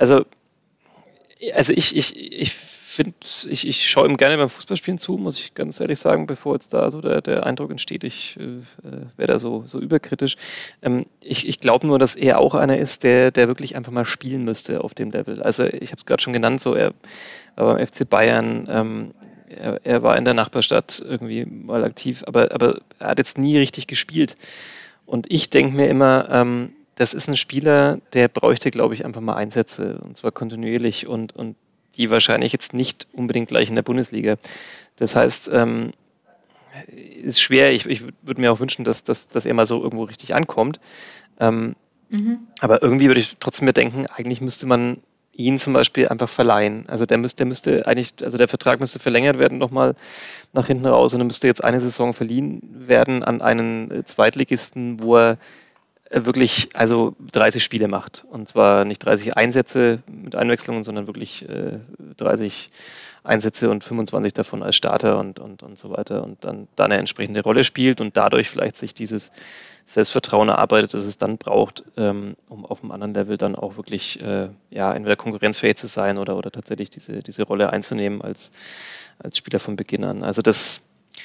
Also ich finde, ich schaue ihm gerne beim Fußballspielen zu, muss ich ganz ehrlich sagen, bevor jetzt da so der Eindruck entsteht, ich wäre da so überkritisch. Ich glaube nur, dass er auch einer ist, der wirklich einfach mal spielen müsste auf dem Level. Also ich habe es gerade schon genannt, so er war beim FC Bayern, er war in der Nachbarstadt irgendwie mal aktiv, aber er hat jetzt nie richtig gespielt. Und ich denke mir immer, das ist ein Spieler, der bräuchte, glaube ich, einfach mal Einsätze, und zwar kontinuierlich und die wahrscheinlich jetzt nicht unbedingt gleich in der Bundesliga. Das heißt, ist schwer. Ich würde mir auch wünschen, dass er mal so irgendwo richtig ankommt. Aber irgendwie würde ich trotzdem mir denken, eigentlich müsste man ihn zum Beispiel einfach verleihen. Also der müsste eigentlich, also der Vertrag müsste verlängert werden nochmal nach hinten raus und er müsste jetzt eine Saison verliehen werden an einen Zweitligisten, wo er wirklich 30 Spiele macht. Und zwar nicht 30 Einsätze mit Einwechslungen, sondern wirklich 30 Einsätze und 25 davon als Starter und so weiter. Und dann eine entsprechende Rolle spielt und dadurch vielleicht sich dieses Selbstvertrauen erarbeitet, das es dann braucht, um auf einem anderen Level dann auch wirklich entweder konkurrenzfähig zu sein oder tatsächlich diese Rolle einzunehmen als Spieler von Beginn an. Also das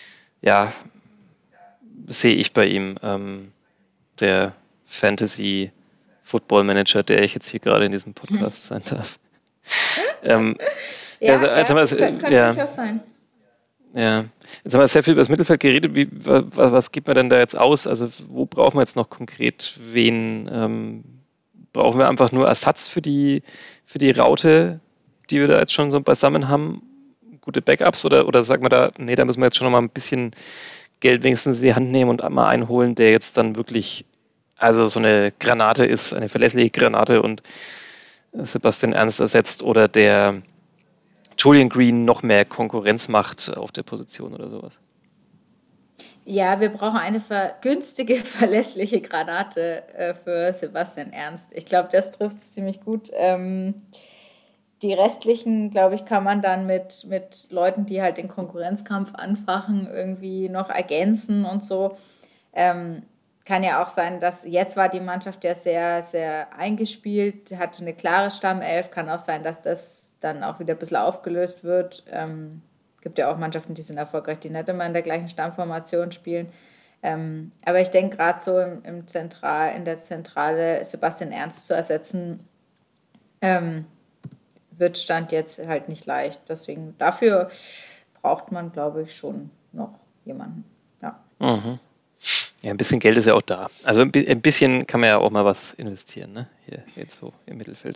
sehe ich bei ihm. Der Fantasy-Football-Manager, der ich jetzt hier gerade in diesem Podcast sein darf. Könnte durchaus sein. Ja, jetzt haben wir sehr viel über das Mittelfeld geredet. Was gibt man denn da jetzt aus? Also wo brauchen wir jetzt noch konkret wen? Brauchen wir einfach nur Ersatz für die Raute, die wir da jetzt schon so beisammen haben? Gute Backups oder sagen wir da müssen wir jetzt schon noch mal ein bisschen Geld wenigstens in die Hand nehmen und mal einholen, der jetzt dann wirklich so eine Granate ist, eine verlässliche Granate und Sebastian Ernst ersetzt oder der Julian Green noch mehr Konkurrenz macht auf der Position oder sowas. Ja, wir brauchen eine günstige, verlässliche Granate für Sebastian Ernst. Ich glaube, das trifft es ziemlich gut. Die restlichen, glaube ich, kann man dann mit Leuten, die halt den Konkurrenzkampf anfachen, irgendwie noch ergänzen und so. Kann ja auch sein, dass jetzt war die Mannschaft ja sehr, sehr eingespielt, hatte eine klare Stammelf. Kann auch sein, dass das dann auch wieder ein bisschen aufgelöst wird. Gibt ja auch Mannschaften, die sind erfolgreich, die nicht immer in der gleichen Stammformation spielen. Aber ich denke, gerade so in der Zentrale Sebastian Ernst zu ersetzen, wird Stand jetzt halt nicht leicht. Deswegen dafür braucht man, glaube ich, schon noch jemanden. Ja. Mhm. Ja, ein bisschen Geld ist ja auch da. Also ein bisschen kann man ja auch mal was investieren, ne? Hier jetzt so im Mittelfeld.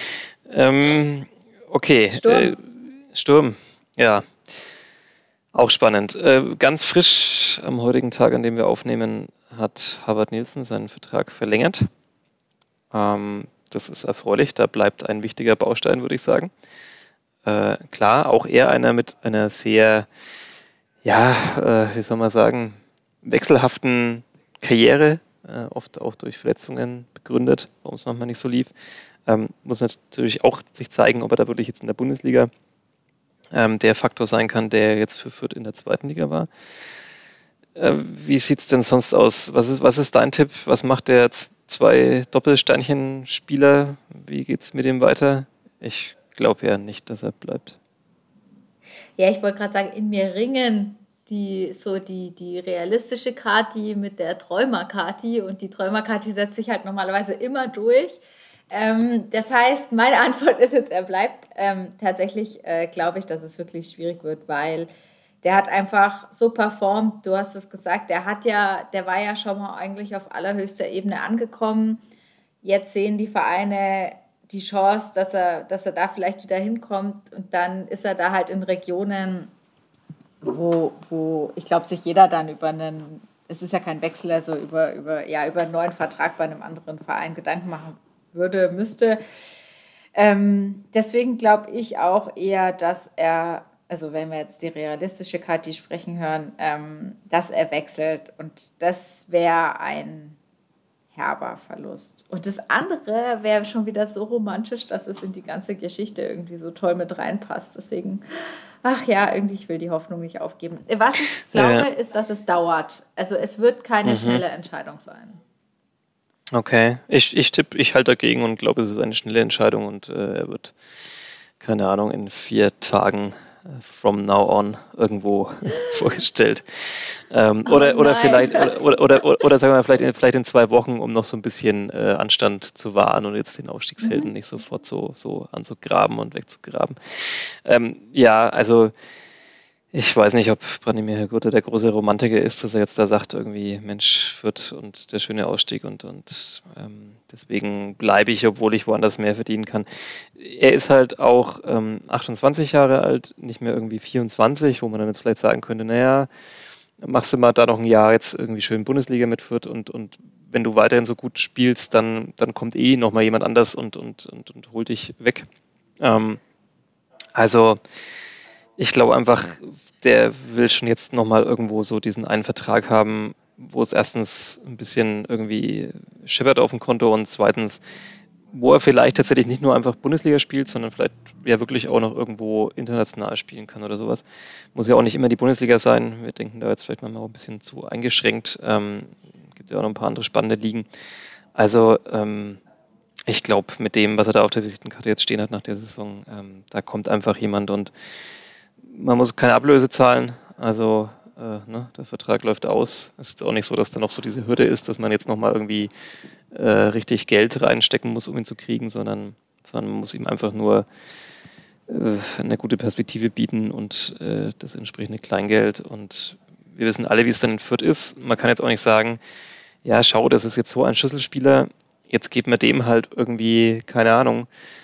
Okay. Sturm. Ja. Auch spannend. Ganz frisch am heutigen Tag, an dem wir aufnehmen, hat Harvard Nielsen seinen Vertrag verlängert. Das ist erfreulich. Da bleibt ein wichtiger Baustein, würde ich sagen. Klar, auch er einer mit einer sehr, wie soll man sagen, wechselhaften Karriere, oft auch durch Verletzungen begründet, warum es manchmal nicht so lief. Muss natürlich auch sich zeigen, ob er da wirklich jetzt in der Bundesliga der Faktor sein kann, der jetzt für Fürth in der zweiten Liga war. Wie sieht es denn sonst aus? Was ist dein Tipp? Was macht der 2 Doppelsternchen-Spieler? Wie geht es mit ihm weiter? Ich glaube ja nicht, dass er bleibt. Ja, ich wollte gerade sagen, in mir ringen die realistische Kati mit der Träumer-Kati und die Träumer-Kati setzt sich halt normalerweise immer durch. Das heißt, meine Antwort ist jetzt, er bleibt. Tatsächlich glaube ich, dass es wirklich schwierig wird, weil der hat einfach so performt, du hast es gesagt, der war ja schon mal eigentlich auf allerhöchster Ebene angekommen. Jetzt sehen die Vereine die Chance, dass er da vielleicht wieder hinkommt und dann ist er da halt in Regionen, wo ich glaube, sich jeder dann es ist ja kein Wechsel, also über einen neuen Vertrag bei einem anderen Verein Gedanken machen müsste. Deswegen glaube ich auch eher, dass er, also wenn wir jetzt die realistische Kati sprechen hören, dass er wechselt und das wäre ein herber Verlust. Und das andere wäre schon wieder so romantisch, dass es in die ganze Geschichte irgendwie so toll mit reinpasst. Deswegen, ach ja, irgendwie, ich will die Hoffnung nicht aufgeben. Was ich glaube, ist, dass es dauert. Also es wird keine schnelle Entscheidung sein. Okay, ich halte dagegen und glaube, es ist eine schnelle Entscheidung und er wird, keine Ahnung, in 4 Tagen from now on irgendwo vorgestellt. Oder vielleicht, oder sagen wir vielleicht in 2 Wochen, um noch so ein bisschen Anstand zu wahren und jetzt den Aufstiegshelden nicht sofort so anzugraben und wegzugraben. Ja, also ich weiß nicht, ob Branimir Hrgoda der große Romantiker ist, dass er jetzt da sagt, irgendwie Mensch, Fürth und der schöne Ausstieg und deswegen bleibe ich, obwohl ich woanders mehr verdienen kann. Er ist halt auch 28 Jahre alt, nicht mehr irgendwie 24, wo man dann jetzt vielleicht sagen könnte, naja, machst du mal da noch ein Jahr jetzt irgendwie schön Bundesliga mit Fürth und wenn du weiterhin so gut spielst, dann kommt nochmal jemand anders und holt dich weg. Also ich glaube einfach, der will schon jetzt nochmal irgendwo so diesen einen Vertrag haben, wo es erstens ein bisschen irgendwie schippert auf dem Konto und zweitens, wo er vielleicht tatsächlich nicht nur einfach Bundesliga spielt, sondern vielleicht ja wirklich auch noch irgendwo international spielen kann oder sowas. Muss ja auch nicht immer die Bundesliga sein. Wir denken da jetzt vielleicht manchmal auch ein bisschen zu eingeschränkt. Gibt ja auch noch ein paar andere spannende Ligen. Also ich glaube, mit dem, was er da auf der Visitenkarte jetzt stehen hat nach der Saison, da kommt einfach jemand und man muss keine Ablöse zahlen, also der Vertrag läuft aus. Es ist auch nicht so, dass da noch so diese Hürde ist, dass man jetzt nochmal irgendwie richtig Geld reinstecken muss, um ihn zu kriegen, sondern man muss ihm einfach nur eine gute Perspektive bieten und das entsprechende Kleingeld. Und wir wissen alle, wie es dann in Fürth ist. Man kann jetzt auch nicht sagen, ja, schau, das ist jetzt so ein Schlüsselspieler, jetzt geben wir dem halt irgendwie, keine Ahnung,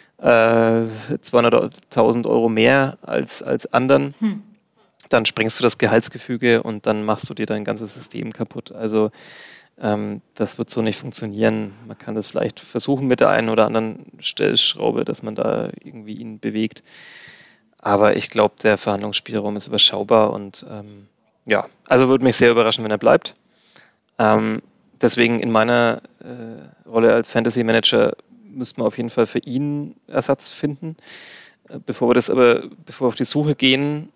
200.000 Euro mehr als anderen, dann sprengst du das Gehaltsgefüge und dann machst du dir dein ganzes System kaputt. Also das wird so nicht funktionieren. Man kann das vielleicht versuchen mit der einen oder anderen Stellschraube, dass man da irgendwie ihn bewegt. Aber ich glaube, der Verhandlungsspielraum ist überschaubar und also würde mich sehr überraschen, wenn er bleibt. Deswegen in meiner Rolle als Fantasy Manager müssten wir auf jeden Fall für ihn Ersatz finden. Bevor wir auf die Suche gehen,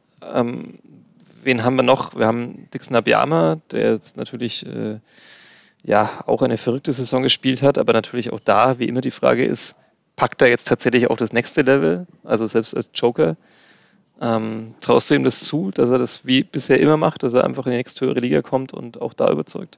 wen haben wir noch? Wir haben Dixon Abiyama, der jetzt natürlich auch eine verrückte Saison gespielt hat, aber natürlich auch da, wie immer die Frage ist, packt er jetzt tatsächlich auch das nächste Level, also selbst als Joker? Traust du ihm das zu, dass er das wie bisher immer macht, dass er einfach in die nächsthöhere Liga kommt und auch da überzeugt?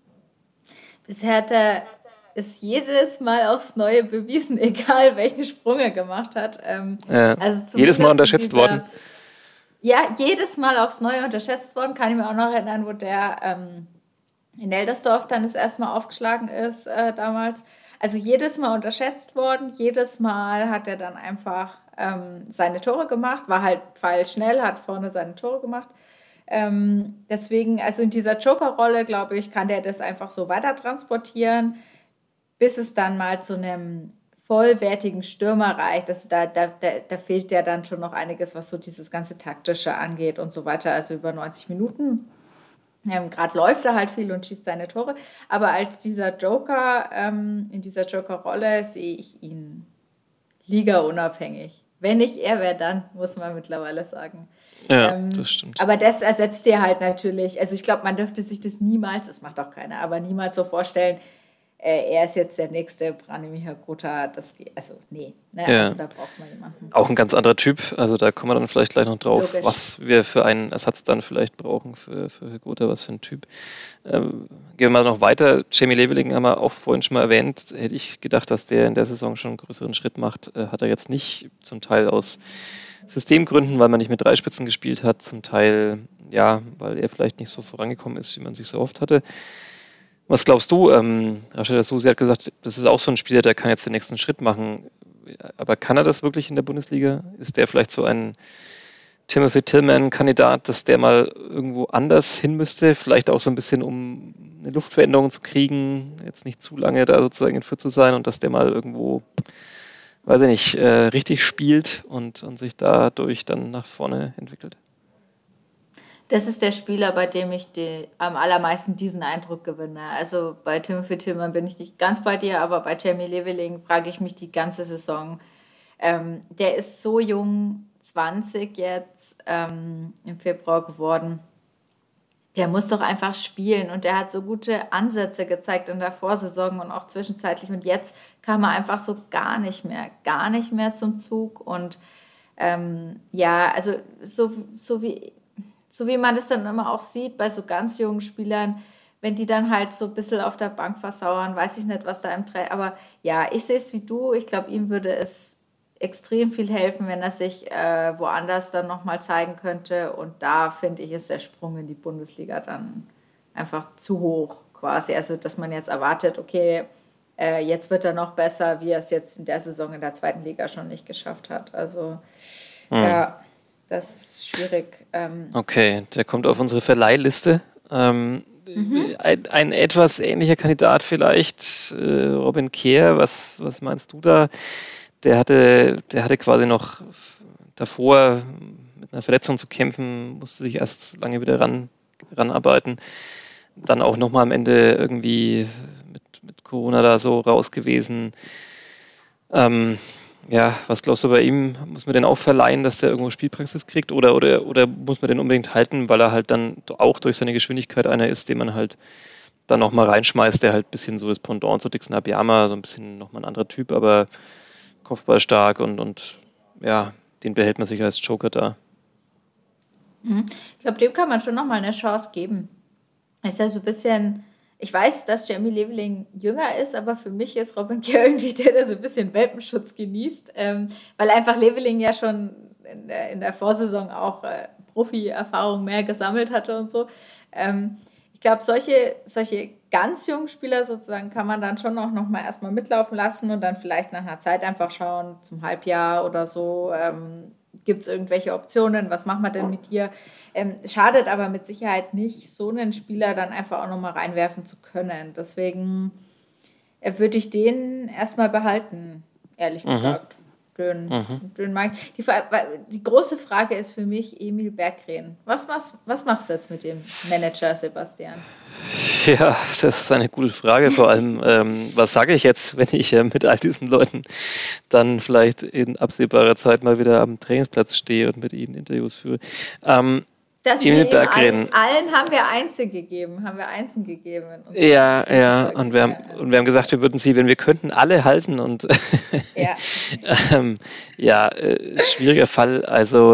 Bisher hat er es jedes Mal aufs Neue bewiesen, egal welchen Sprung er gemacht hat. Also jedes Mal unterschätzt worden. Ja, jedes Mal aufs Neue unterschätzt worden. Kann ich mir auch noch erinnern, wo der in Eldersdorf dann das erste Mal aufgeschlagen ist damals. Also jedes Mal unterschätzt worden. Jedes Mal hat er dann einfach seine Tore gemacht. War halt pfeilschnell, hat vorne seine Tore gemacht. Deswegen, also in dieser Joker-Rolle, glaube ich, kann der das einfach so weiter transportieren, bis es dann mal zu einem vollwertigen Stürmer reicht. Da fehlt ja dann schon noch einiges, was so dieses ganze Taktische angeht und so weiter. Also über 90 Minuten. Gerade läuft er halt viel und schießt seine Tore. Aber als dieser Joker, in dieser Joker-Rolle sehe ich ihn ligaunabhängig. Wenn nicht er, wer dann, muss man mittlerweile sagen. Ja, das stimmt. Aber das ersetzt dir halt natürlich, also ich glaube, man dürfte sich das niemals, das macht auch keiner, aber niemals so vorstellen, er ist jetzt der nächste Branimir Hrgoda, nee, ne? Ja. Also da braucht man jemanden. Auch ein ganz anderer Typ, also da kommen wir dann vielleicht gleich noch drauf, Logisch. Was wir für einen Ersatz dann vielleicht brauchen für Hrgoda, was für ein Typ. Gehen wir mal noch weiter, Jamie Leveling haben wir auch vorhin schon mal erwähnt, hätte ich gedacht, dass der in der Saison schon einen größeren Schritt macht, hat er jetzt nicht, zum Teil aus Systemgründen, weil man nicht mit 3 Spitzen gespielt hat, zum Teil, weil er vielleicht nicht so vorangekommen ist, wie man sich so oft hatte. Was glaubst du? Rashida Susi hat gesagt, das ist auch so ein Spieler, der kann jetzt den nächsten Schritt machen. Aber kann er das wirklich in der Bundesliga? Ist der vielleicht so ein Timothy Tillman-Kandidat, dass der mal irgendwo anders hin müsste? Vielleicht auch so ein bisschen, um eine Luftveränderung zu kriegen, jetzt nicht zu lange da sozusagen in Fürth zu sein und dass der mal irgendwo, weiß ich nicht, richtig spielt und sich dadurch dann nach vorne entwickelt? Das ist der Spieler, bei dem ich am allermeisten diesen Eindruck gewinne. Also bei Timothy Tillman bin ich nicht ganz bei dir, aber bei Jamie Leveling frage ich mich die ganze Saison. Der ist so jung, 20 jetzt im Februar geworden. Der muss doch einfach spielen und der hat so gute Ansätze gezeigt in der Vorsaison und auch zwischenzeitlich und jetzt kam er einfach so gar nicht mehr zum Zug und also so wie man das dann immer auch sieht bei so ganz jungen Spielern, wenn die dann halt so ein bisschen auf der Bank versauern, weiß ich nicht, was da im Training, aber ja, ich sehe es wie du, ich glaube, ihm würde es extrem viel helfen, wenn er sich woanders dann nochmal zeigen könnte und da, finde ich, ist der Sprung in die Bundesliga dann einfach zu hoch quasi, also dass man jetzt erwartet, okay, jetzt wird er noch besser, wie er es jetzt in der Saison in der zweiten Liga schon nicht geschafft hat, also ja, das ist schwierig. Okay, der kommt auf unsere Verleihliste. Ein etwas ähnlicher Kandidat vielleicht, Robin Kjaer, was meinst du da? Der hatte quasi noch davor mit einer Verletzung zu kämpfen, musste sich erst lange wieder ranarbeiten. Dann auch nochmal am Ende irgendwie mit Corona da so raus gewesen. Was glaubst du bei ihm? Muss man den auch verleihen, dass der irgendwo Spielpraxis kriegt? Oder muss man den unbedingt halten, weil er halt dann auch durch seine Geschwindigkeit einer ist, den man halt dann nochmal reinschmeißt, der halt ein bisschen so das Pendant zu Dixon Abiyama, so ein bisschen nochmal ein anderer Typ, aber Kopfball stark und den behält man sich als Joker da. Ich glaube, dem kann man schon nochmal eine Chance geben. Ist ja so ein bisschen, ich weiß, dass Jamie Leveling jünger ist, aber für mich ist Robin Kjaer irgendwie der so ein bisschen Welpenschutz genießt, weil einfach Leveling ja schon in der Vorsaison auch Profi-Erfahrung mehr gesammelt hatte und so. Ich glaube, solche ganz jungen Spieler sozusagen kann man dann schon auch nochmal erstmal mitlaufen lassen und dann vielleicht nach einer Zeit einfach schauen, zum Halbjahr oder so, gibt es irgendwelche Optionen, was machen wir denn mit ihr? Schadet aber mit Sicherheit nicht, so einen Spieler dann einfach auch nochmal reinwerfen zu können. Deswegen würde ich den erstmal behalten, ehrlich gesagt. Den mag ich. Die große Frage ist für mich Emil Berggren. Was machst du jetzt mit dem Manager Sebastian? Ja, das ist eine gute Frage. Vor allem, was sage ich jetzt, wenn ich mit all diesen Leuten dann vielleicht in absehbarer Zeit mal wieder am Trainingsplatz stehe und mit ihnen Interviews führe? Emil Berggren. Allen haben wir Einsen gegeben. Ja, und wir haben gesagt, wir würden sie, wenn wir könnten, alle halten und schwieriger Fall. Also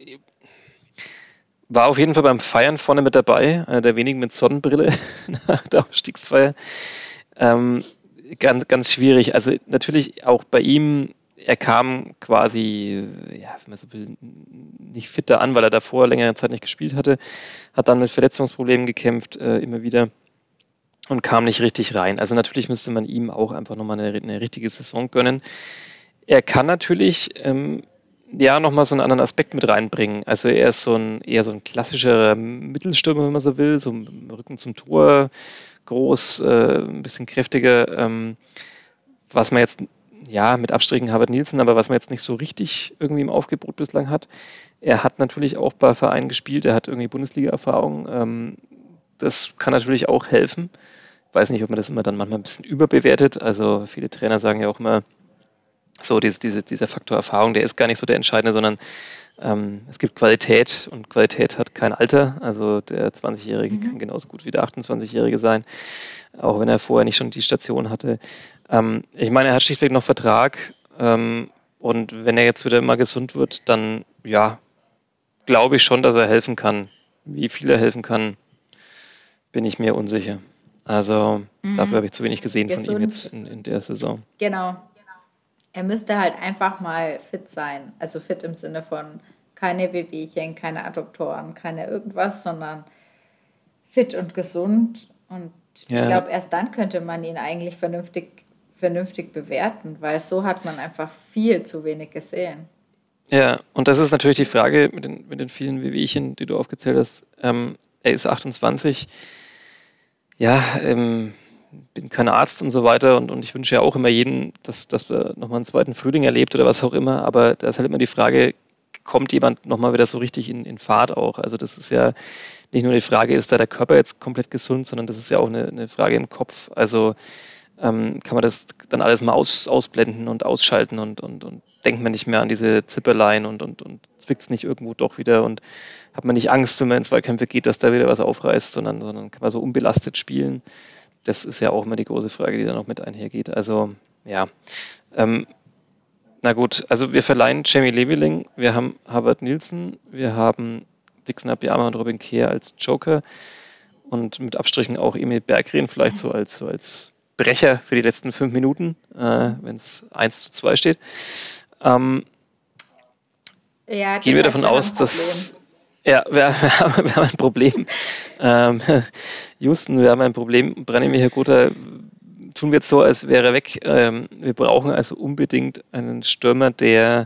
war auf jeden Fall beim Feiern vorne mit dabei, einer der wenigen mit Sonnenbrille nach der Aufstiegsfeier. Ganz, ganz schwierig. Also natürlich auch bei ihm, er kam quasi, wenn man so will, nicht fitter an, weil er davor längere Zeit nicht gespielt hatte, hat dann mit Verletzungsproblemen gekämpft, immer wieder und kam nicht richtig rein. Also natürlich müsste man ihm auch einfach nochmal eine richtige Saison gönnen. Er kann natürlich nochmal so einen anderen Aspekt mit reinbringen. Also er ist eher so ein klassischer Mittelstürmer, wenn man so will, so im Rücken zum Tor, groß, ein bisschen kräftiger, was man jetzt mit Abstrichen Harvard Nielsen, aber was man jetzt nicht so richtig irgendwie im Aufgebot bislang hat. Er hat natürlich auch bei Vereinen gespielt, er hat irgendwie Bundesliga-Erfahrung. Das kann natürlich auch helfen. Ich weiß nicht, ob man das immer dann manchmal ein bisschen überbewertet. Also viele Trainer sagen ja auch immer, so dieser Faktor Erfahrung, der ist gar nicht so der entscheidende, sondern es gibt Qualität und Qualität hat kein Alter. Also der 20-Jährige kann genauso gut wie der 28-Jährige sein, auch wenn er vorher nicht schon die Station hatte. Ich meine, er hat schlichtweg noch Vertrag und wenn er jetzt wieder mal gesund wird, dann glaube ich schon, dass er helfen kann. Wie viel er helfen kann, bin ich mir unsicher. Also dafür habe ich zu wenig gesehen von ihm jetzt in der Saison. Genau. Er müsste halt einfach mal fit sein. Also fit im Sinne von keine Wehwehchen, keine Adduktoren, keine irgendwas, sondern fit und gesund. Und ich glaube, erst dann könnte man ihn eigentlich vernünftig bewerten, weil so hat man einfach viel zu wenig gesehen. Ja, und das ist natürlich die Frage mit den vielen Wehwehchen, die du aufgezählt hast. Er ist 28. Bin kein Arzt und so weiter und ich wünsche ja auch immer jedem, dass wir nochmal einen zweiten Frühling erlebt oder was auch immer, aber da ist halt immer die Frage, kommt jemand nochmal wieder so richtig in Fahrt auch. Also das ist ja nicht nur die Frage, ist da der Körper jetzt komplett gesund, sondern das ist ja auch eine Frage im Kopf. Also kann man das dann alles mal ausblenden und ausschalten und denkt man nicht mehr an diese Zipperlein und zwickt es nicht irgendwo doch wieder und hat man nicht Angst, wenn man in Zweikämpfe geht, dass da wieder was aufreißt, sondern kann man so unbelastet spielen. Das ist ja auch immer die große Frage, die da noch mit einhergeht. Also ja, na gut, also wir verleihen Jamie Leveling, wir haben Harvard Nielsen, wir haben Dixon Abiyama und Robin Kehr als Joker und mit Abstrichen auch Emil Berggren vielleicht so als Brecher für die letzten 5 Minuten, wenn es 1:2 steht. Gehen wir davon aus, dass ja, wir haben ein Problem. Houston, wir haben ein Problem. Branimir Hrgoda tun wir jetzt so, als wäre er weg. Wir brauchen also unbedingt einen Stürmer, der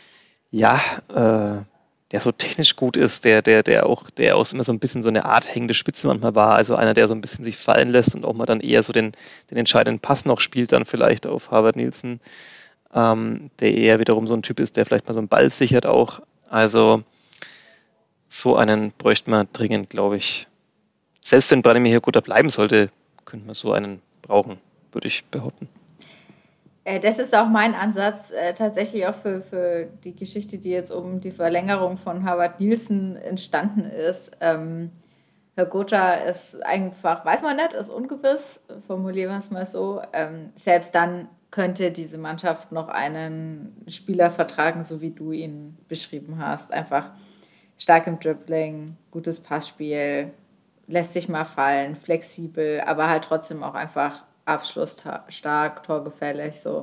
so technisch gut ist, der auch immer so ein bisschen so eine Art hängende Spitze manchmal war, also einer, der so ein bisschen sich fallen lässt und auch mal dann eher so den entscheidenden Pass noch spielt, dann vielleicht auf Harvard Nielsen, der eher wiederum so ein Typ ist, der vielleicht mal so einen Ball sichert auch. Also so einen bräuchte man dringend, glaube ich. Selbst wenn Branimir Hrgoda bleiben sollte, könnte man so einen brauchen, würde ich behaupten. Das ist auch mein Ansatz, tatsächlich auch für die Geschichte, die jetzt um die Verlängerung von Harvard Nielsen entstanden ist. Hrgoda ist einfach, weiß man nicht, ist ungewiss, formulieren wir es mal so. Selbst dann könnte diese Mannschaft noch einen Spieler vertragen, so wie du ihn beschrieben hast. Einfach stark im Dribbling, gutes Passspiel, lässt sich mal fallen, flexibel, aber halt trotzdem auch einfach abschlussstark, torgefährlich, so.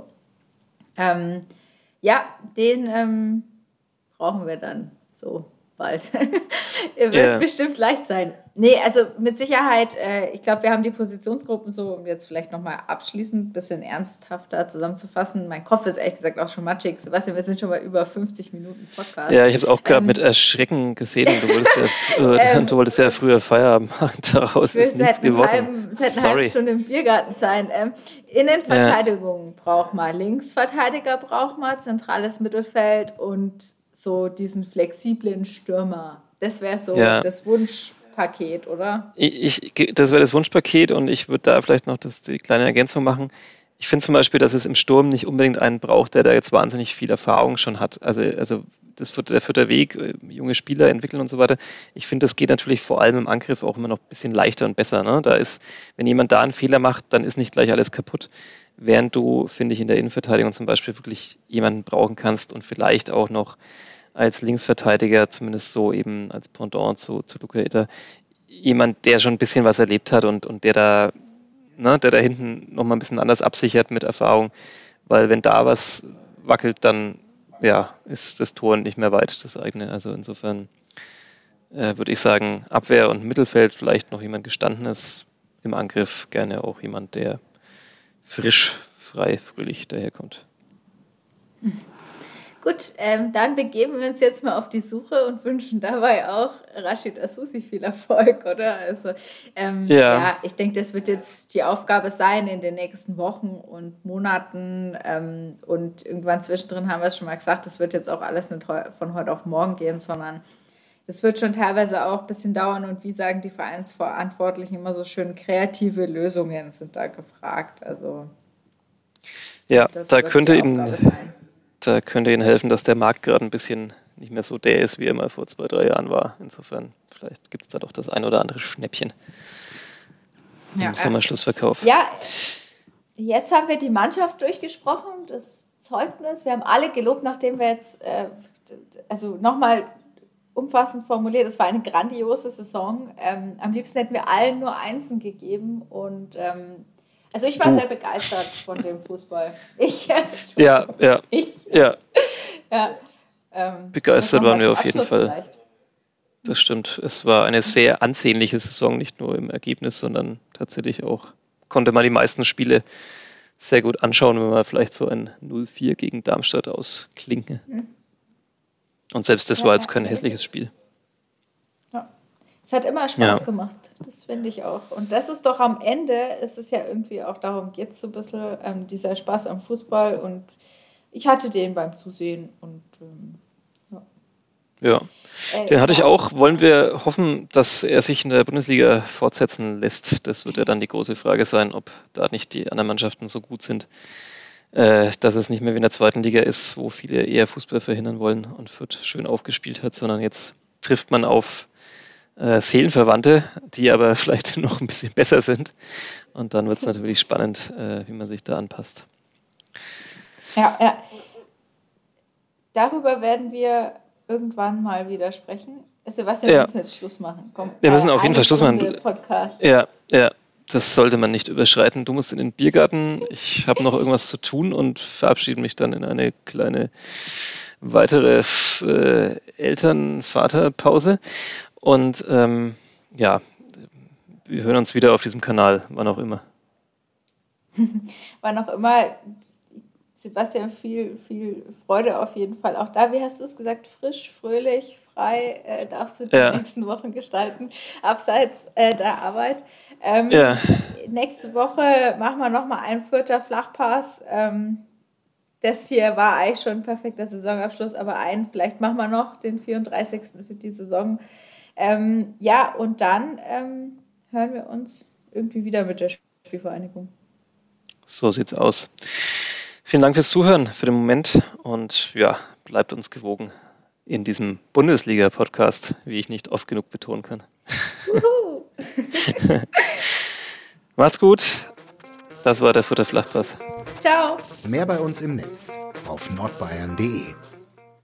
Den brauchen wir dann so bald. Er wird bestimmt leicht sein. Nee, also mit Sicherheit, ich glaube, wir haben die Positionsgruppen so, um jetzt vielleicht nochmal abschließend ein bisschen ernsthafter zusammenzufassen. Mein Kopf ist ehrlich gesagt auch schon matschig. Sebastian, wir sind schon mal über 50 Minuten Podcast. Ja, ich habe es auch gerade mit Erschrecken gesehen. Du wolltest ja früher Feierabend machen. Daraus ist nichts geworden. Es hätte eine halbe Stunde im Biergarten sein. Innenverteidigung braucht man, Linksverteidiger braucht man, zentrales Mittelfeld und so diesen flexiblen Stürmer. Das wäre so das Wunschpaket, oder? Das wäre das Wunschpaket und ich würde da vielleicht noch die kleine Ergänzung machen. Ich finde zum Beispiel, dass es im Sturm nicht unbedingt einen braucht, der da jetzt wahnsinnig viel Erfahrung schon hat. Also der vierte Weg, junge Spieler entwickeln und so weiter. Ich finde, das geht natürlich vor allem im Angriff auch immer noch ein bisschen leichter und besser. Ne? Wenn jemand da einen Fehler macht, dann ist nicht gleich alles kaputt. Während du, finde ich, in der Innenverteidigung zum Beispiel wirklich jemanden brauchen kannst und vielleicht auch noch als Linksverteidiger, zumindest so eben als Pendant zu Luca Itter, jemand, der schon ein bisschen was erlebt hat und der da hinten nochmal ein bisschen anders absichert mit Erfahrung, weil wenn da was wackelt, dann ist das Tor nicht mehr weit, das eigene. Also insofern würde ich sagen, Abwehr und Mittelfeld vielleicht noch jemand Gestandenes, im Angriff gerne auch jemand, der frisch, frei, fröhlich daherkommt. Gut, dann begeben wir uns jetzt mal auf die Suche und wünschen dabei auch Rashid Asusi viel Erfolg, oder? Also ich denke, das wird jetzt die Aufgabe sein in den nächsten Wochen und Monaten und irgendwann zwischendrin haben wir es schon mal gesagt, das wird jetzt auch alles nicht von heute auf morgen gehen, sondern das wird schon teilweise auch ein bisschen dauern und wie sagen die Vereinsverantwortlichen immer so schön, kreative Lösungen sind da gefragt. Also da könnte Ihnen helfen, dass der Markt gerade ein bisschen nicht mehr so der ist, wie er mal vor 2-3 Jahren war. Insofern, vielleicht gibt es da doch das ein oder andere Schnäppchen im Sommerschlussverkauf. Ja, jetzt haben wir die Mannschaft durchgesprochen, das Zeugnis. Wir haben alle gelobt, nachdem wir jetzt nochmal umfassend formuliert, es war eine grandiose Saison. Am liebsten hätten wir allen nur Einsen gegeben und ich war sehr begeistert von dem Fußball. Begeistert waren wir auf jeden Fall. Vielleicht. Das stimmt. Es war eine sehr ansehnliche Saison, nicht nur im Ergebnis, sondern tatsächlich auch, konnte man die meisten Spiele sehr gut anschauen, wenn man vielleicht so ein 0-4 gegen Darmstadt ausklinge. Und selbst das war jetzt kein hässliches Spiel. Ja. Es hat immer Spaß gemacht, das finde ich auch. Und das ist doch am Ende, ist es ja irgendwie auch darum, geht es so ein bisschen, dieser Spaß am Fußball. Und ich hatte den beim Zusehen. Und Ja, den hatte ich auch. Wollen wir hoffen, dass er sich in der Bundesliga fortsetzen lässt? Das wird ja dann die große Frage sein, ob da nicht die anderen Mannschaften so gut sind, dass es nicht mehr wie in der zweiten Liga ist, wo viele eher Fußball verhindern wollen und Fürth schön aufgespielt hat, sondern jetzt trifft man auf Seelenverwandte, die aber vielleicht noch ein bisschen besser sind. Und dann wird es natürlich spannend, wie man sich da anpasst. Ja. Darüber werden wir irgendwann mal wieder sprechen. Sebastian, wir müssen jetzt Schluss machen. Komm, wir müssen auf jeden Fall Schluss machen. Podcast. Ja, das sollte man nicht überschreiten. Du musst in den Biergarten. Ich habe noch irgendwas zu tun und verabschiede mich dann in eine kleine weitere Eltern-Vater-Pause. Und wir hören uns wieder auf diesem Kanal, wann auch immer. Wann auch immer. Sebastian, viel Freude auf jeden Fall auch da. Wie hast du es gesagt? Frisch, fröhlich, frei darfst du die nächsten Wochen gestalten, abseits der Arbeit. Nächste Woche machen wir nochmal einen Fürther Flachpass. Das hier war eigentlich schon ein perfekter Saisonabschluss, aber vielleicht machen wir noch den 34. für die Saison. Und dann hören wir uns irgendwie wieder mit der Spielvereinigung. So sieht's aus. Vielen Dank fürs Zuhören für den Moment und bleibt uns gewogen in diesem Bundesliga-Podcast, wie ich nicht oft genug betonen kann. Macht's gut. Das war der Fürther Flachpass. Ciao. Mehr bei uns im Netz auf nordbayern.de.